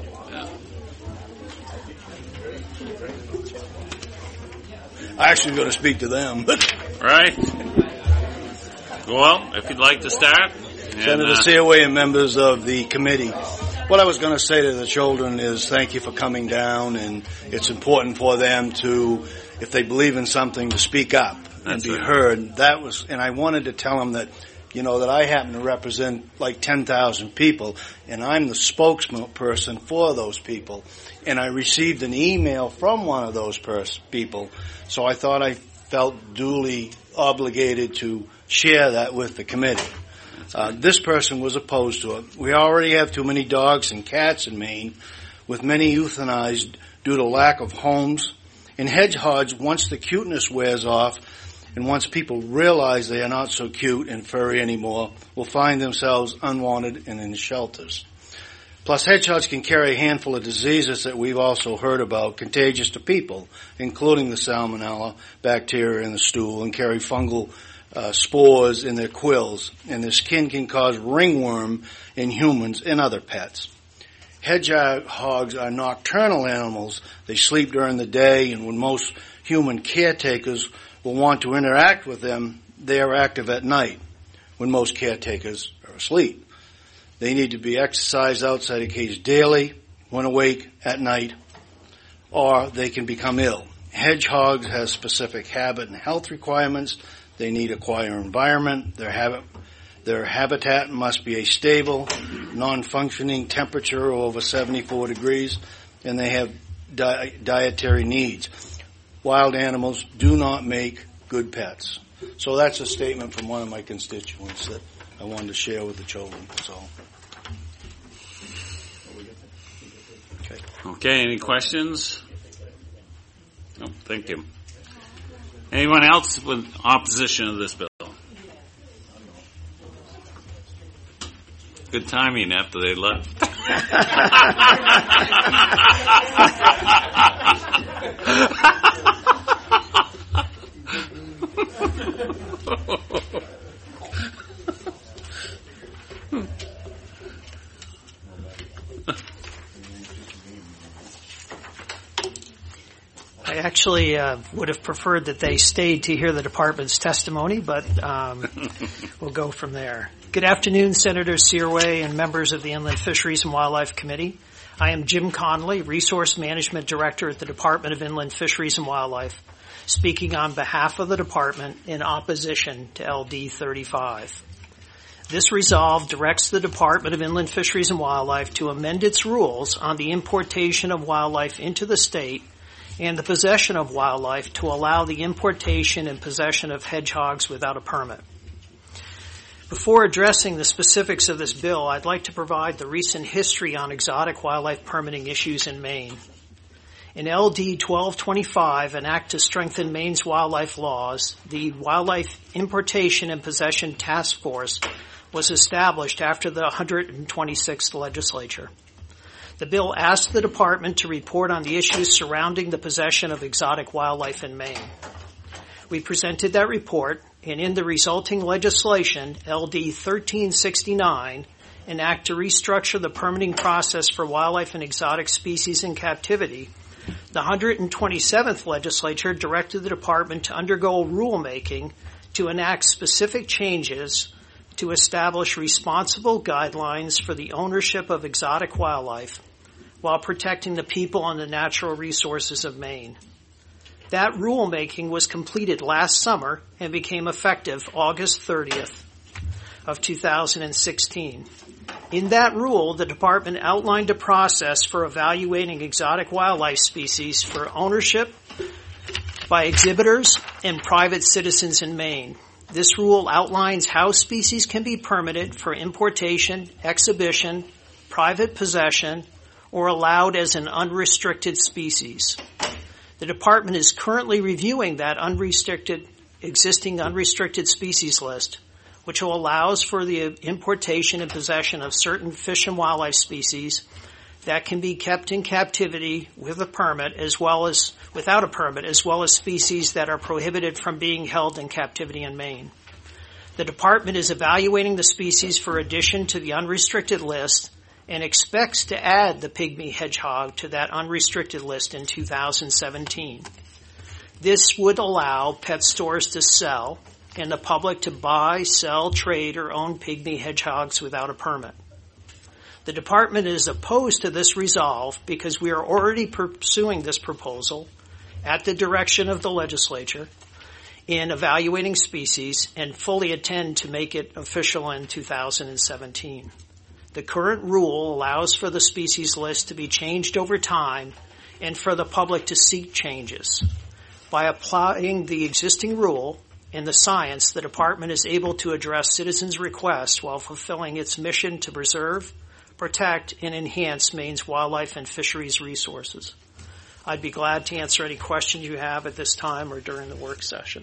S11: I actually going to speak to them.
S1: Right. Well, if you'd like to start.
S11: Senator Searway and members of the committee. What I was going to say to the children is thank you for coming down, and it's important for them to, if they believe in something, to speak up and be heard. And I wanted to tell them that, that I happen to represent like 10,000 people, and I'm the spokesperson for those people. And I received an email from one of those people, so I thought I felt duly obligated to share that with the committee. This person was opposed to it. We already have too many dogs and cats in Maine, with many euthanized due to lack of homes. And hedgehogs, once the cuteness wears off, and once people realize they are not so cute and furry anymore, will find themselves unwanted and in shelters. Plus, hedgehogs can carry a handful of diseases that we've also heard about, contagious to people, including the salmonella bacteria in the stool, and carry fungal spores in their quills, and their skin can cause ringworm in humans and other pets. Hedgehogs are nocturnal animals. They sleep during the day, and when most human caretakers will want to interact with them, they are active at night. when most caretakers are asleep. They need to be exercised outside a cage daily, when awake, at night, or they can become ill. Hedgehogs have specific habit and health requirements. They need a quiet environment. Their habitat must be a stable, non-functioning temperature over 74 degrees, and they have dietary needs. Wild animals do not make good pets. So that's a statement from one of my constituents that I wanted to share with the children. So.
S1: Okay, any questions? No, thank you. Anyone else with opposition to this bill? Good timing after they left.
S12: I actually would have preferred that they stayed to hear the department's testimony, but we'll go from there. Good afternoon, Senator Searway and members of the Inland Fisheries and Wildlife Committee. I am Jim Conley, Resource Management Director at the Department of Inland Fisheries and Wildlife, speaking on behalf of the department in opposition to LD 35. This resolve directs the Department of Inland Fisheries and Wildlife to amend its rules on the importation of wildlife into the state and the possession of wildlife to allow the importation and possession of hedgehogs without a permit. Before addressing the specifics of this bill, I'd like to provide the recent history on exotic wildlife permitting issues in Maine. In LD 1225, an act to strengthen Maine's wildlife laws, the Wildlife Importation and Possession Task Force was established after the 126th legislature. The bill asked the department to report on the issues surrounding the possession of exotic wildlife in Maine. We presented that report, and in the resulting legislation, LD 1369, an act to restructure the permitting process for wildlife and exotic species in captivity, the 127th legislature directed the department to undergo rulemaking to enact specific changes to establish responsible guidelines for the ownership of exotic wildlife while protecting the people and the natural resources of Maine. That rulemaking was completed last summer and became effective August 30th of 2016. In that rule, the department outlined a process for evaluating exotic wildlife species for ownership by exhibitors and private citizens in Maine. This rule outlines how species can be permitted for importation, exhibition, private possession, or allowed as an unrestricted species. The department is currently reviewing that existing unrestricted species list, which allows for the importation and possession of certain fish and wildlife species that can be kept in captivity with a permit as well as without a permit, as well as species that are prohibited from being held in captivity in Maine. The department is evaluating the species for addition to the unrestricted list and expects to add the pygmy hedgehog to that unrestricted list in 2017. This would allow pet stores to sell and the public to buy, sell, trade, or own pygmy hedgehogs without a permit. The department is opposed to this resolve because we are already pursuing this proposal at the direction of the legislature in evaluating species and fully intend to make it official in 2017. The current rule allows for the species list to be changed over time and for the public to seek changes. By applying the existing rule and the science, the department is able to address citizens' requests while fulfilling its mission to preserve, protect, and enhance Maine's wildlife and fisheries resources. I'd be glad to answer any questions you have at this time or during the work session.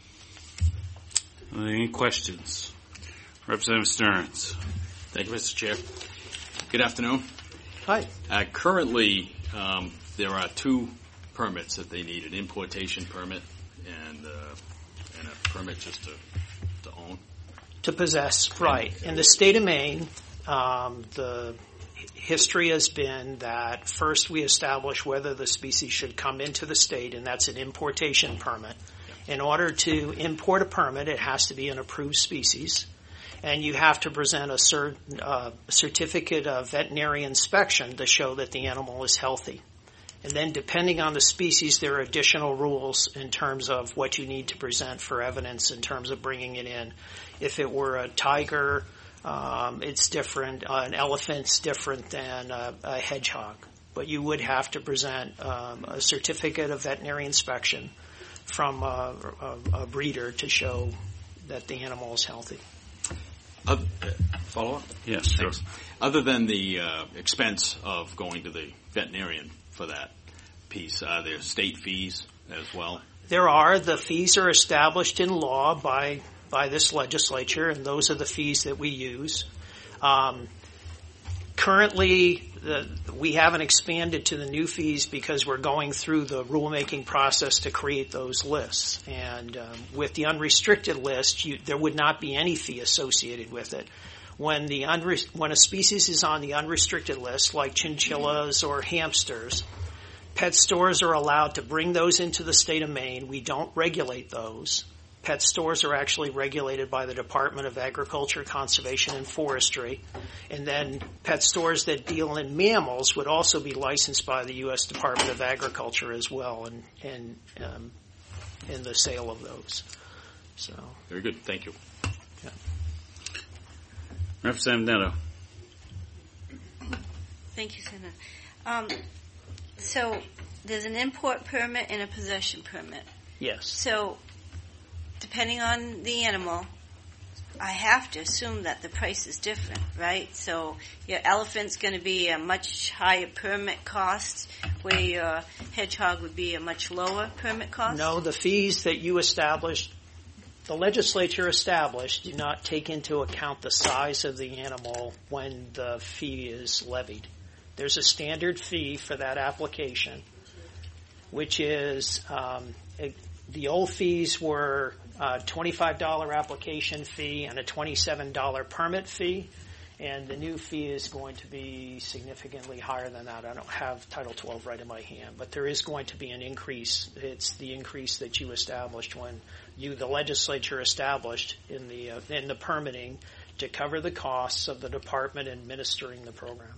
S1: Any questions? Representative Stearns.
S4: Thank you, Mr. Chair. Good afternoon.
S12: Hi.
S4: Currently, there are two permits that they need, an importation permit and a permit just to own.
S12: To possess, right. In the state of Maine, the history has been that first we establish whether the species should come into the state, and that's an importation permit. In order to import a permit, it has to be an approved species. and you have to present a certificate of veterinary inspection to show that the animal is healthy. And then depending on the species, there are additional rules in terms of what you need to present for evidence in terms of bringing it in. If it were a tiger, it's different. An elephant's different than a hedgehog. But you would have to present a certificate of veterinary inspection from a breeder to show that the animal is healthy.
S4: Follow up?
S1: Yes, sure.
S4: Thanks. Other than the expense of going to the veterinarian for that piece, are there state fees as well?
S12: There are. The fees are established in law by this legislature, and those are the fees that we use. Currently, we haven't expanded to the new fees because we're going through the rulemaking process to create those lists. And with the unrestricted list, there would not be any fee associated with it. When a species is on the unrestricted list, like chinchillas or hamsters, pet stores are allowed to bring those into the state of Maine. We don't regulate those. Pet stores are actually regulated by the Department of Agriculture, Conservation, and Forestry. And then pet stores that deal in mammals would also be licensed by the U.S. Department of Agriculture as well in the sale of those. So
S4: very good. Thank you.
S12: Yeah.
S1: Representative Neto.
S9: Thank you, Senator. So there's an import permit and a possession permit.
S12: Yes.
S9: So depending on the animal, I have to assume that the price is different, right? So your elephant's going to be a much higher permit cost, where your hedgehog would be a much lower permit cost?
S12: No, the fees that you established, the legislature established, do not take into account the size of the animal when the fee is levied. There's a standard fee for that application, which is the old fees were a $25 application fee and a $27 permit fee, and the new fee is going to be significantly higher than that. I don't have Title 12 right in my hand, but there is going to be an increase. It's the increase that you established when the legislature established in the permitting to cover the costs of the department administering the program.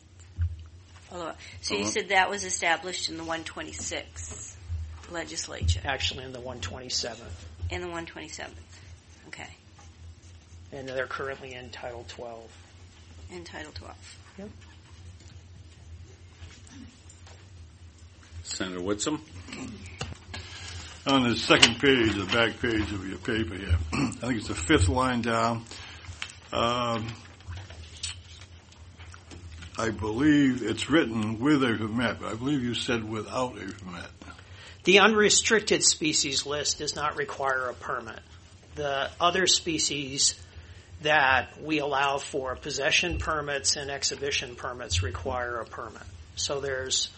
S9: So you said that was established in the 126th legislature?
S12: Actually, in the 127th.
S9: In the 127th. Okay.
S12: And they're currently in Title 12.
S9: In Title 12.
S12: Yep.
S1: Senator Whitsom.
S8: On the second page, the back page of your paper here, I think it's the fifth line down. I believe it's written with a permit, but I believe you said without a permit.
S12: The unrestricted species list does not require a permit. The other species that we allow for possession permits and exhibition permits require a permit. So there's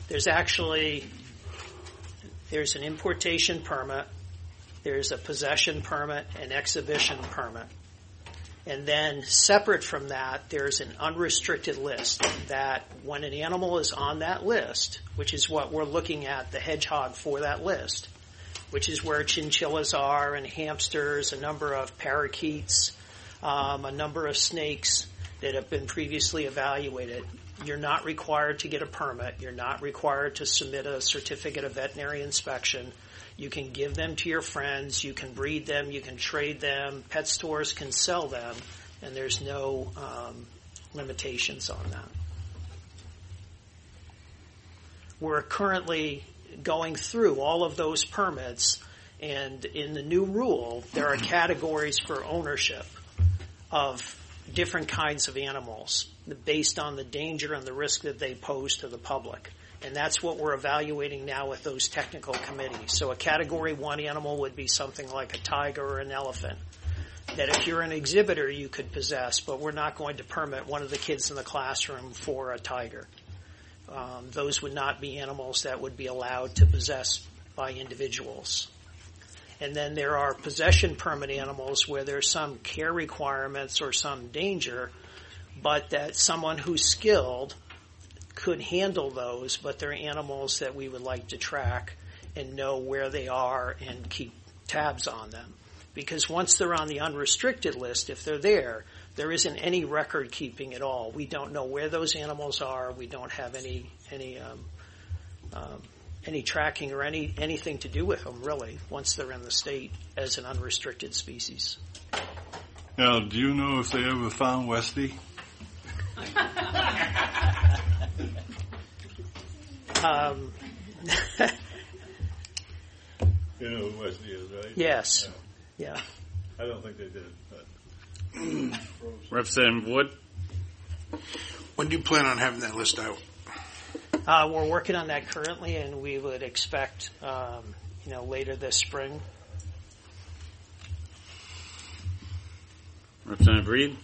S12: an importation permit, there's a possession permit, an exhibition permit. And then separate from that, there's an unrestricted list that when an animal is on that list, which is what we're looking at, the hedgehog for that list, which is where chinchillas are and hamsters, a number of parakeets, a number of snakes that have been previously evaluated. You're not required to get a permit. You're not required to submit a certificate of veterinary inspection. You can give them to your friends. You can breed them. You can trade them. Pet stores can sell them, and there's no limitations on that. We're currently going through all of those permits, and in the new rule, there are categories for ownership of different kinds of animals based on the danger and the risk that they pose to the public. And that's what we're evaluating now with those technical committees. So a Category 1 animal would be something like a tiger or an elephant, that if you're an exhibitor, you could possess, but we're not going to permit one of the kids in the classroom for a tiger. Those would not be animals that would be allowed to possess by individuals. And then there are possession permit animals where there's some care requirements or some danger, but that someone who's skilled could handle those, but they're animals that we would like to track and know where they are and keep tabs on them. Because once they're on the unrestricted list, if they're there isn't any record keeping at all. We don't know where those animals are. We don't have any tracking or anything to do with them, really, once they're in the state as an unrestricted species.
S8: Now, do you know if they ever found Westy? You know who Westy is, right?
S12: Yes. Yeah.
S8: I don't think they did, but
S1: Representative Wood?
S18: When do you plan on having that list out?
S12: We're working on that currently, and we would expect, later this spring.
S1: Representative Reed?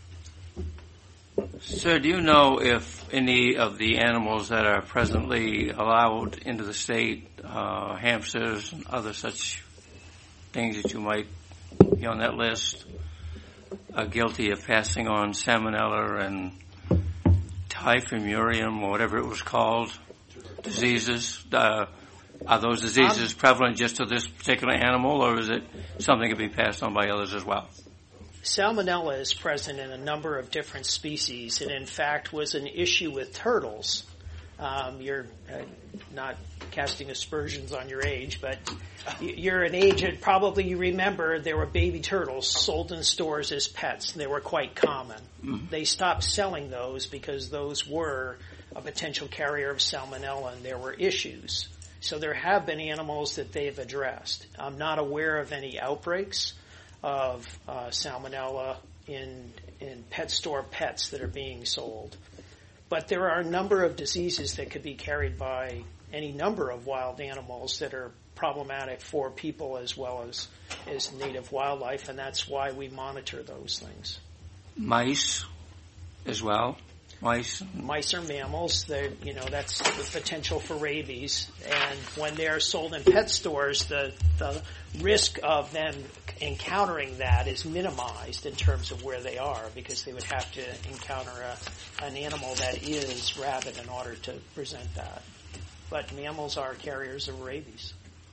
S5: Sir, do you know if any of the animals that are presently allowed into the state, hamsters and other such things that you might be on that list, are guilty of passing on salmonella and typhimurium or whatever it was called, diseases? Are those diseases prevalent just to this particular animal, or is it something that can be passed on by others as well?
S12: Salmonella is present in a number of different species, and in fact was an issue with turtles. You're not casting aspersions on your age, but you're an age that probably you remember there were baby turtles sold in stores as pets, and they were quite common. Mm-hmm. They stopped selling those because those were a potential carrier of salmonella, and there were issues. So there have been animals that they've addressed. I'm not aware of any outbreaks of salmonella in pet store pets that are being sold. But there are a number of diseases that could be carried by any number of wild animals that are problematic for people as well as native wildlife, and that's why we monitor those things.
S5: Mice as well? Mice
S12: are mammals. That's the potential for rabies. And when they're sold in pet stores, the risk of them encountering that is minimized in terms of where they are, because they would have to encounter an animal that is rabid in order to present that. But mammals are carriers of rabies.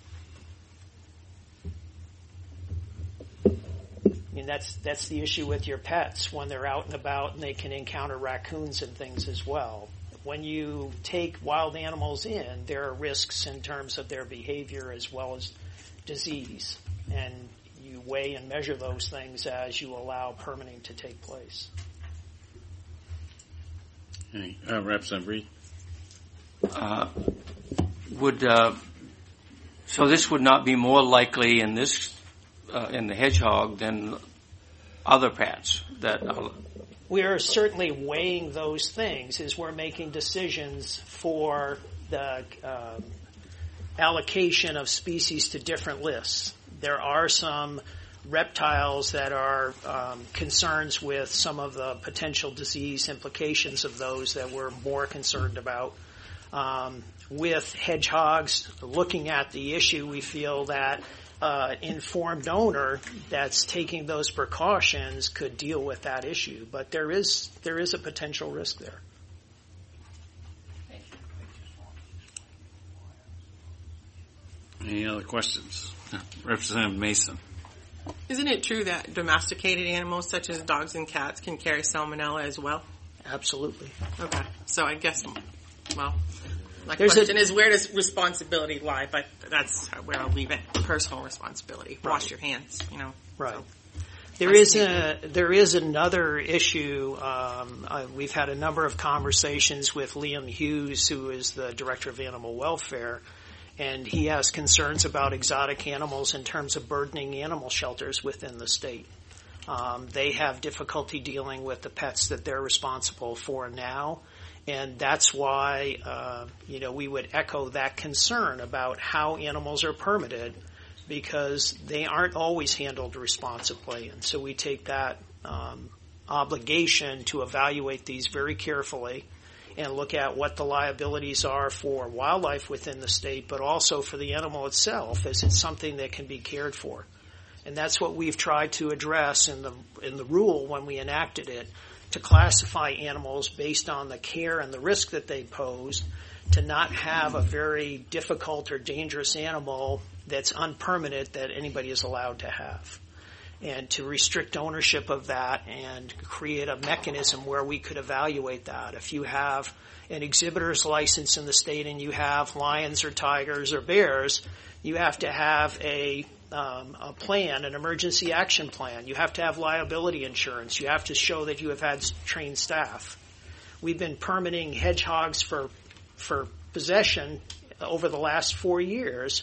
S12: I mean, that's the issue with your pets when they're out and about, and they can encounter raccoons and things as well. When you take wild animals in, there are risks in terms of their behavior as well as disease, and you weigh and measure those things as you allow permitting to take place.
S1: Hey, Representative Reed.
S5: So this would not be more likely in this in the hedgehog than other pets that
S12: we are certainly weighing those things as we're making decisions for the allocation of species to different lists. There are some reptiles that are concerns with some of the potential disease implications of those that we're more concerned about. With hedgehogs, looking at the issue, we feel that informed owner that's taking those precautions could deal with that issue, but there is a potential risk there.
S1: Any other questions? Representative Mason.
S10: Isn't it true that domesticated animals such as dogs and cats can carry salmonella as well?
S12: Absolutely.
S10: Okay, so I guess, well, my question is, where does responsibility lie? But that's where I'll leave it. Personal responsibility.
S12: Right.
S10: Wash your hands,
S12: Right.
S10: So.
S12: There is another issue. We've had a number of conversations with Liam Hughes, who is the Director of Animal Welfare, and he has concerns about exotic animals in terms of burdening animal shelters within the state. They have difficulty dealing with the pets that they're responsible for now. And that's why, we would echo that concern about how animals are permitted, because they aren't always handled responsibly. And so we take that obligation to evaluate these very carefully and look at what the liabilities are for wildlife within the state, but also for the animal itself, as it's something that can be cared for. And that's what we've tried to address in the rule when we enacted it, to classify animals based on the care and the risk that they pose, to not have a very difficult or dangerous animal that's unpermitted that anybody is allowed to have. And to restrict ownership of that and create a mechanism where we could evaluate that. If you have an exhibitor's license in the state and you have lions or tigers or bears, you have to have a plan, an emergency action plan. You have to have liability insurance. You have to show that you have had trained staff. We've been permitting hedgehogs for possession over the last 4 years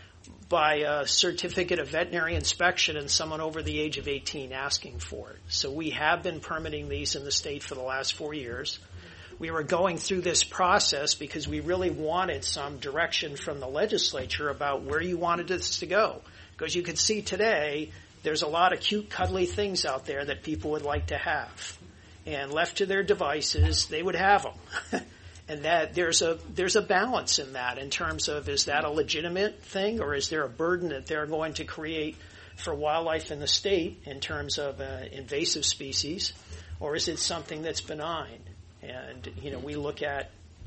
S12: by a certificate of veterinary inspection and someone over the age of 18 asking for it. So we have been permitting these in the state for the last 4 years. We were going through this process because we really wanted some direction from the legislature about where you wanted this to go. Because you can see today, there's a lot of cute, cuddly things out there that people would like to have. And left to their devices, they would have them. And that there's a balance in that in terms of, is that a legitimate thing, or is there a burden that they're going to create for wildlife in the state in terms of invasive species, or is it something that's benign? And, we look at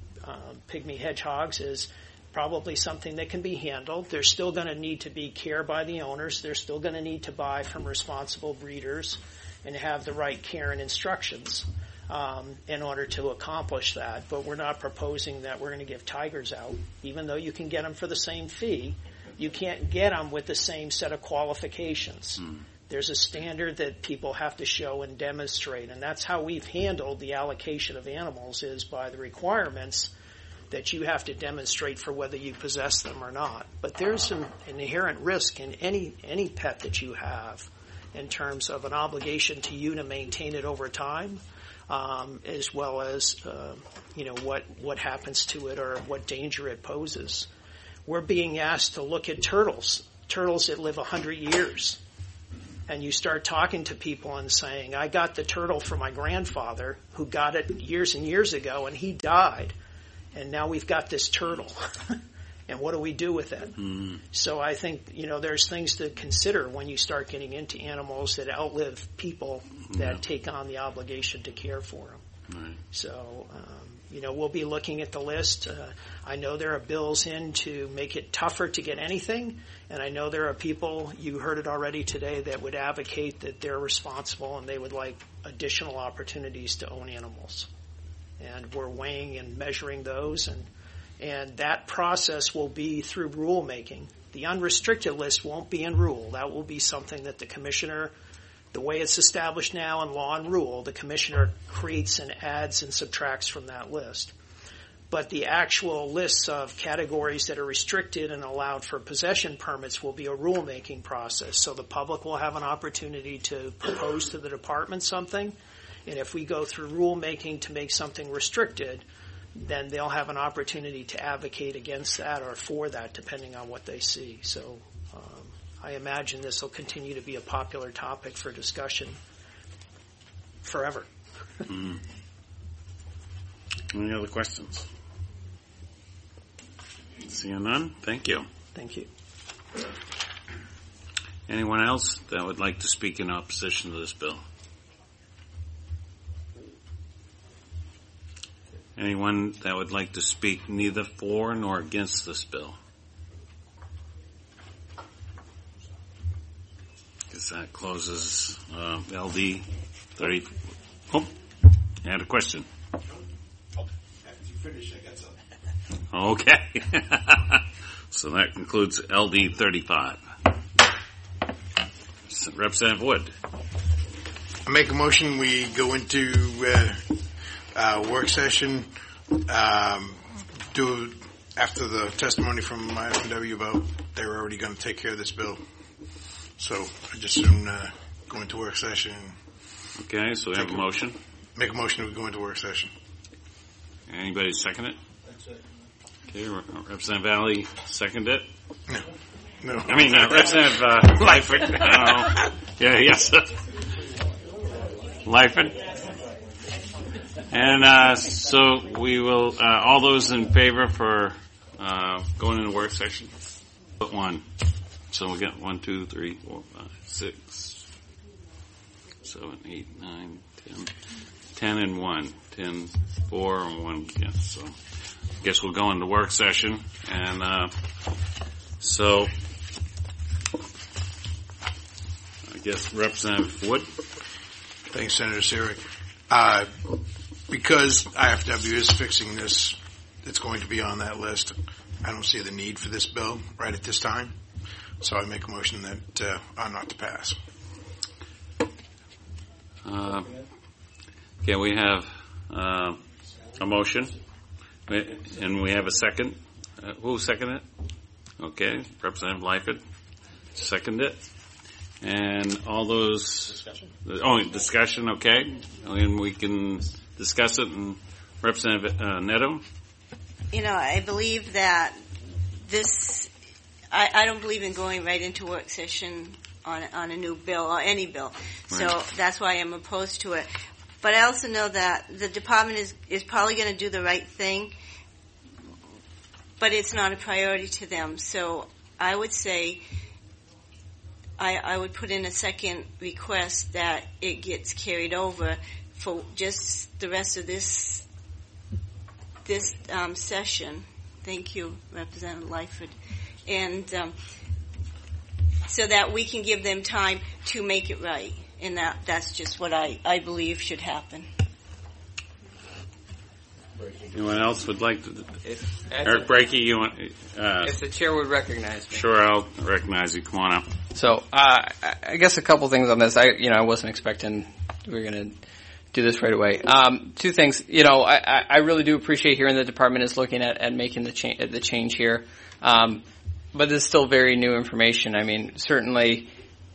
S12: pygmy hedgehogs as probably something that can be handled. There's still going to need to be care by the owners. They're still going to need to buy from responsible breeders and have the right care and instructions in order to accomplish that. But we're not proposing that we're going to give tigers out. Even though you can get them for the same fee, you can't get them with the same set of qualifications. There's a standard that people have to show and demonstrate, and that's how we've handled the allocation of animals, is by the requirements that you have to demonstrate for whether you possess them or not. But there's an inherent risk in any pet that you have in terms of an obligation to you to maintain it over time, as well as what happens to it or what danger it poses. We're being asked to look at turtles that live 100 years. And you start talking to people and saying, I got the turtle from my grandfather who got it years and years ago and he died. And now we've got this turtle. And what do we do with it? So I think, there's things to consider when you start getting into animals that outlive people that take on the obligation to care for them.
S1: Right.
S12: So, we'll be looking at the list. I know there are bills in to make it tougher to get anything. And I know there are people, you heard it already today, that would advocate that they're responsible and they would like additional opportunities to own animals. And we're weighing and measuring those, and that process will be through rulemaking. The unrestricted list won't be in rule. That will be something that the commissioner, the way it's established now in law and rule, the commissioner creates and adds and subtracts from that list. But the actual lists of categories that are restricted and allowed for possession permits will be a rulemaking process. So the public will have an opportunity to propose to the department something. And if we go through rulemaking to make something restricted, then they'll have an opportunity to advocate against that or for that, depending on what they see. So I imagine this will continue to be a popular topic for discussion forever.
S1: Any other questions? Seeing none, thank you.
S12: Thank you.
S1: Anyone else that would like to speak in opposition to this bill? Anyone that would like to speak neither for nor against this bill? Because that closes LD 30. Oh, you had a question.
S19: After you finish, I got something.
S1: Okay. So that concludes LD 35. Representative Wood.
S18: I make a motion we go into work session do after the testimony from IFW about they were already going to take care of this bill. So I just soon go into work session.
S1: Okay, so we have a motion.
S18: Make a motion we go into work session.
S1: Anybody second it?
S19: That's it.
S1: Okay, Representative Valley second it?
S18: No.
S1: I mean, Representative Lyford. I don't know. Yeah, yes. Lyford. And so we will, all those in favor for going into work session? But one. So we got 1, 2, 3, 4, 5, 6, 7, 8, 9, 10. 10 and 1. 10, 4 and 1 against. So I guess we'll go into work session. And so Yes, Representative Wood.
S18: Thanks, Senator Seery. Because IFW is fixing this, it's going to be on that list. I don't see the need for this bill right at this time, so I make a motion that I'm not to pass.
S1: Okay, we have a motion, and we have a second. Who seconded it? Okay, Representative Lyford seconded it. And all those... Discussion? Discussion, okay. And we can discuss it. And Representative Neto?
S9: I believe that this... I don't believe in going right into work session on a new bill or any bill. Right. So that's why I'm opposed to it. But I also know that the department is probably going to do the right thing, but it's not a priority to them. So I would say I would put in a second request that it gets carried over for just the rest of this session. Thank you, Representative Lyford. And so that we can give them time to make it right. And that's just what I believe should happen.
S1: Anyone else would like to? Eric Brakey, you want?
S2: If the chair would recognize me.
S1: Sure, I'll recognize you. Come on up.
S2: So, I guess a couple things on this. I wasn't expecting we were going to do this right away. Two things. I really do appreciate hearing the department is looking at making the change here. But it's still very new information. I mean, certainly,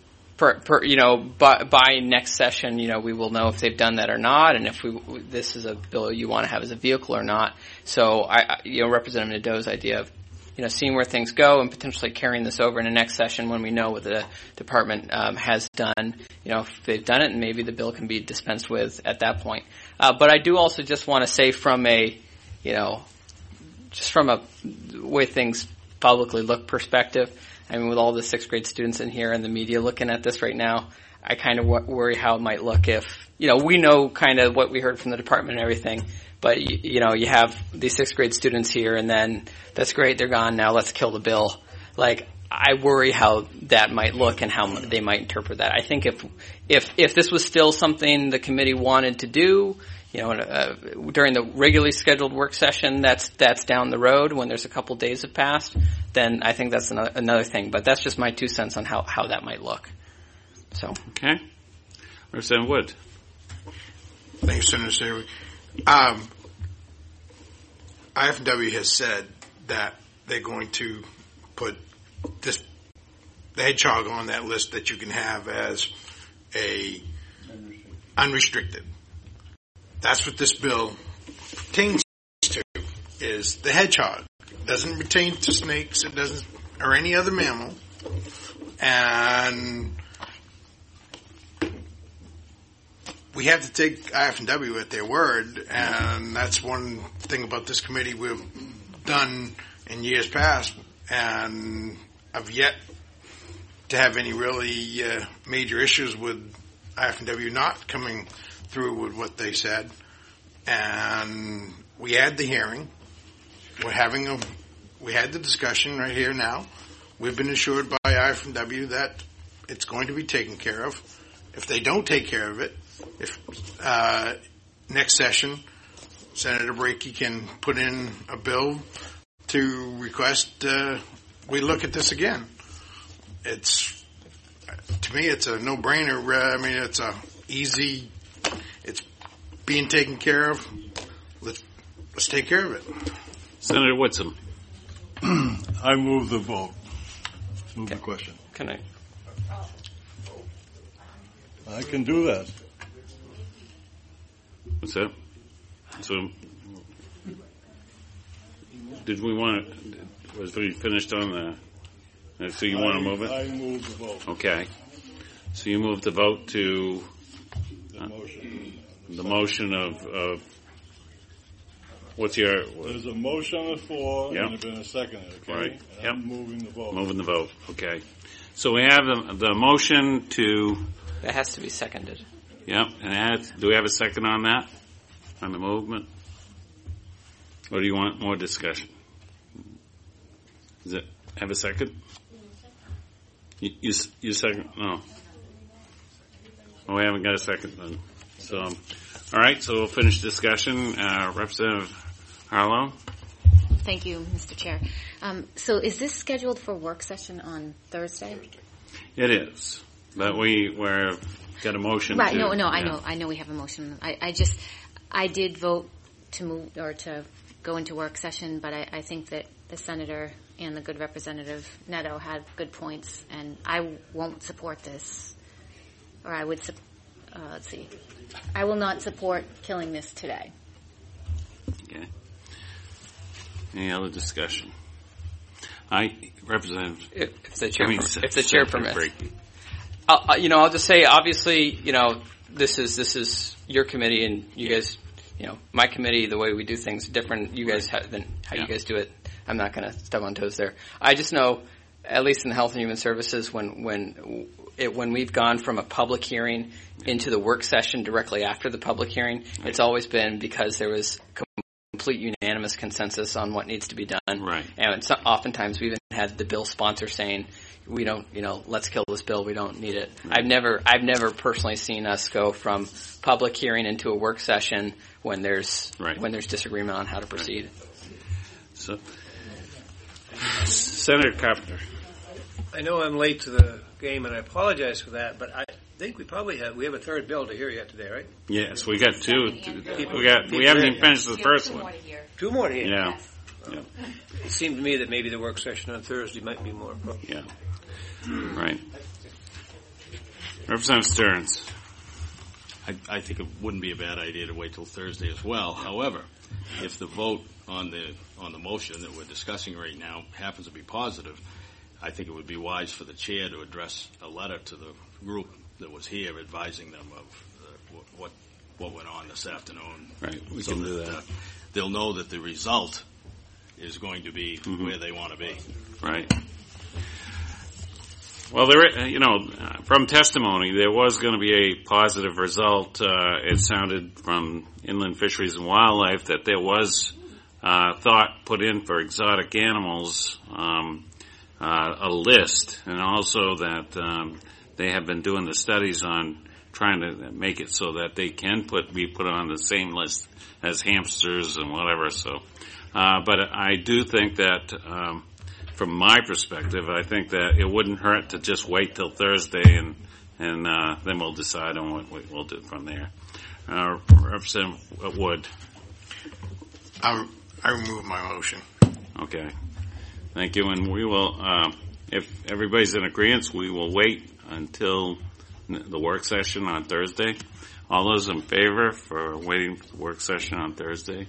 S2: by next session, we will know if they've done that or not, and if this is a bill you want to have as a vehicle or not. So, Representative Nadeau's idea of, seeing where things go and potentially carrying this over in the next session when we know what the department has done. If they've done it, and maybe the bill can be dispensed with at that point. But I do also just want to say from a way things publicly look perspective. I mean, with all the 6th grade students in here and the media looking at this right now, I kind of worry how it might look if, we know kind of what we heard from the department and everything, but, you have these 6th grade students here and then that's great, they're gone, now let's kill the bill. I worry how that might look and how they might interpret that. I think if this was still something the committee wanted to do, during the regularly scheduled work session, that's down the road when there's a couple days have passed, then I think that's another thing. But that's just my 2 cents on how that might look. So.
S1: Okay. Representative Wood.
S18: Thank you, Senator Seery. IFW has said that they're going to put the hedgehog on that list that you can have as a unrestricted. That's what this bill pertains to, is the hedgehog. It doesn't pertain to snakes, it doesn't, or any other mammal. And we have to take IFW at their word, and that's one thing about this committee we've done in years past, and I've yet to have any really major issues with IFW not coming through with what they said. And we had the hearing. We had the discussion right here now. We've been assured by IFW that it's going to be taken care of. If they don't take care of it, if next session Senator Brakey can put in a bill to request we look at this again. To me, it's a no-brainer. I mean, it's a easy. It's being taken care of. Let's take care of it.
S1: Senator Woodson.
S8: I move the vote. Move the question.
S2: Can I?
S8: I can do that.
S1: What's that? So, did we want to? Was we finished on the? So you want to move it?
S8: I move the vote.
S1: Okay. So you move the vote to the motion of what's your?
S8: There's a motion on the floor,
S1: yep.
S8: And there's been a second. Okay.
S1: Right.
S8: And
S1: yep.
S8: I'm moving the vote.
S1: Moving the vote. Okay. So we have the motion to.
S2: That has to be seconded.
S1: Yep. And do we have a second on that? On the movement? Or do you want more discussion? Does it have a second? You second? No. Oh, we haven't got a second then. So, all right, so we'll finish discussion. Representative Harlow?
S20: Thank you, Mr. Chair. So is this scheduled for work session on Thursday?
S1: It is. But we're got a motion.
S20: Right,
S1: to,
S20: I know we have a motion. I did vote to move or to go into work session, but I think that the senator and the good Representative Neto had good points, and I won't support this. Or I would, let's see. I will not support killing this today.
S1: Okay. Any other discussion? Representative.
S2: If the chair permits. I'll just say, obviously, this is your committee, and you guys, my committee, the way we do things is different. You guys than how you guys do it. I'm not going to step on toes there. I just know, at least in the Health and Human Services, when we've gone from a public hearing into the work session directly after the public hearing, it's always been because there was complete unanimous consensus on what needs to be done.
S1: Right.
S2: And oftentimes we even had the bill sponsor saying, we don't, let's kill this bill. We don't need it. Right. I've never personally seen us go from public hearing into a work session when there's disagreement on how to proceed.
S1: Right. So, Senator Carpenter.
S21: I know I'm late to the game, and I apologize for that, but I think we have a third bill to hear yet today, right?
S1: Yes, we got two. We haven't even finished the first one.
S21: Two more to hear.
S1: Yeah.
S21: Yeah. It seemed to me that maybe the work session on Thursday might be more appropriate.
S1: Yeah. Right. Representative Stearns.
S4: I think it wouldn't be a bad idea to wait till Thursday as well. However, if the vote on the motion that we're discussing right now happens to be positive, I think it would be wise for the chair to address a letter to the group that was here advising them of what went on this afternoon.
S1: Right, we can do that.
S4: They'll know that the result is going to be where they want to be.
S1: Right. Well, from testimony, there was going to be a positive result. It sounded from Inland Fisheries and Wildlife that there was thought put in for exotic animals, a list, and also that they have been doing the studies on trying to make it so that they can be put on the same list as hamsters and whatever. So, but I do think that, from my perspective, I think that it wouldn't hurt to just wait till Thursday and then we'll decide on what we'll do from there. Representative Wood.
S18: I remove my motion.
S1: Okay. Thank you. And we will, if everybody's in agreement, we will wait until the work session on Thursday. All those in favor for waiting for the work session on Thursday?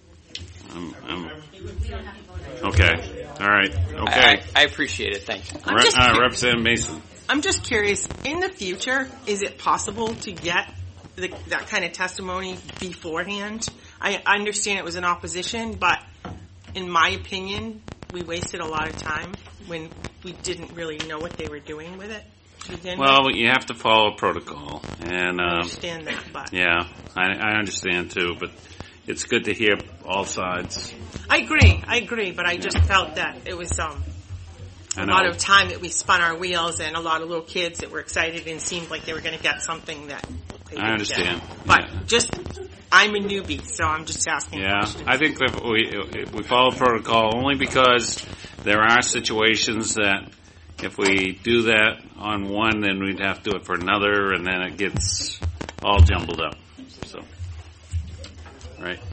S1: Okay. All right. Okay.
S2: I appreciate it. Thank you.
S1: Representative Mason.
S10: I'm just curious, in the future, is it possible to get that kind of testimony beforehand? I understand it was an opposition, but in my opinion, we wasted a lot of time when we didn't really know what they were doing with it.
S1: Well, you have to follow protocol, and
S10: I understand that, but
S1: yeah, I understand too. But it's good to hear all sides.
S10: I agree, but I just felt that it was a lot of time that we spun our wheels, and a lot of little kids that were excited and seemed like they were going to get something that they didn't
S1: I understand,
S10: get. But I'm a newbie, so I'm just asking.
S1: Yeah,
S10: questions.
S1: I think that we follow protocol only because there are situations that if we do that on one, then we'd have to do it for another, and then it gets all jumbled up. So, right.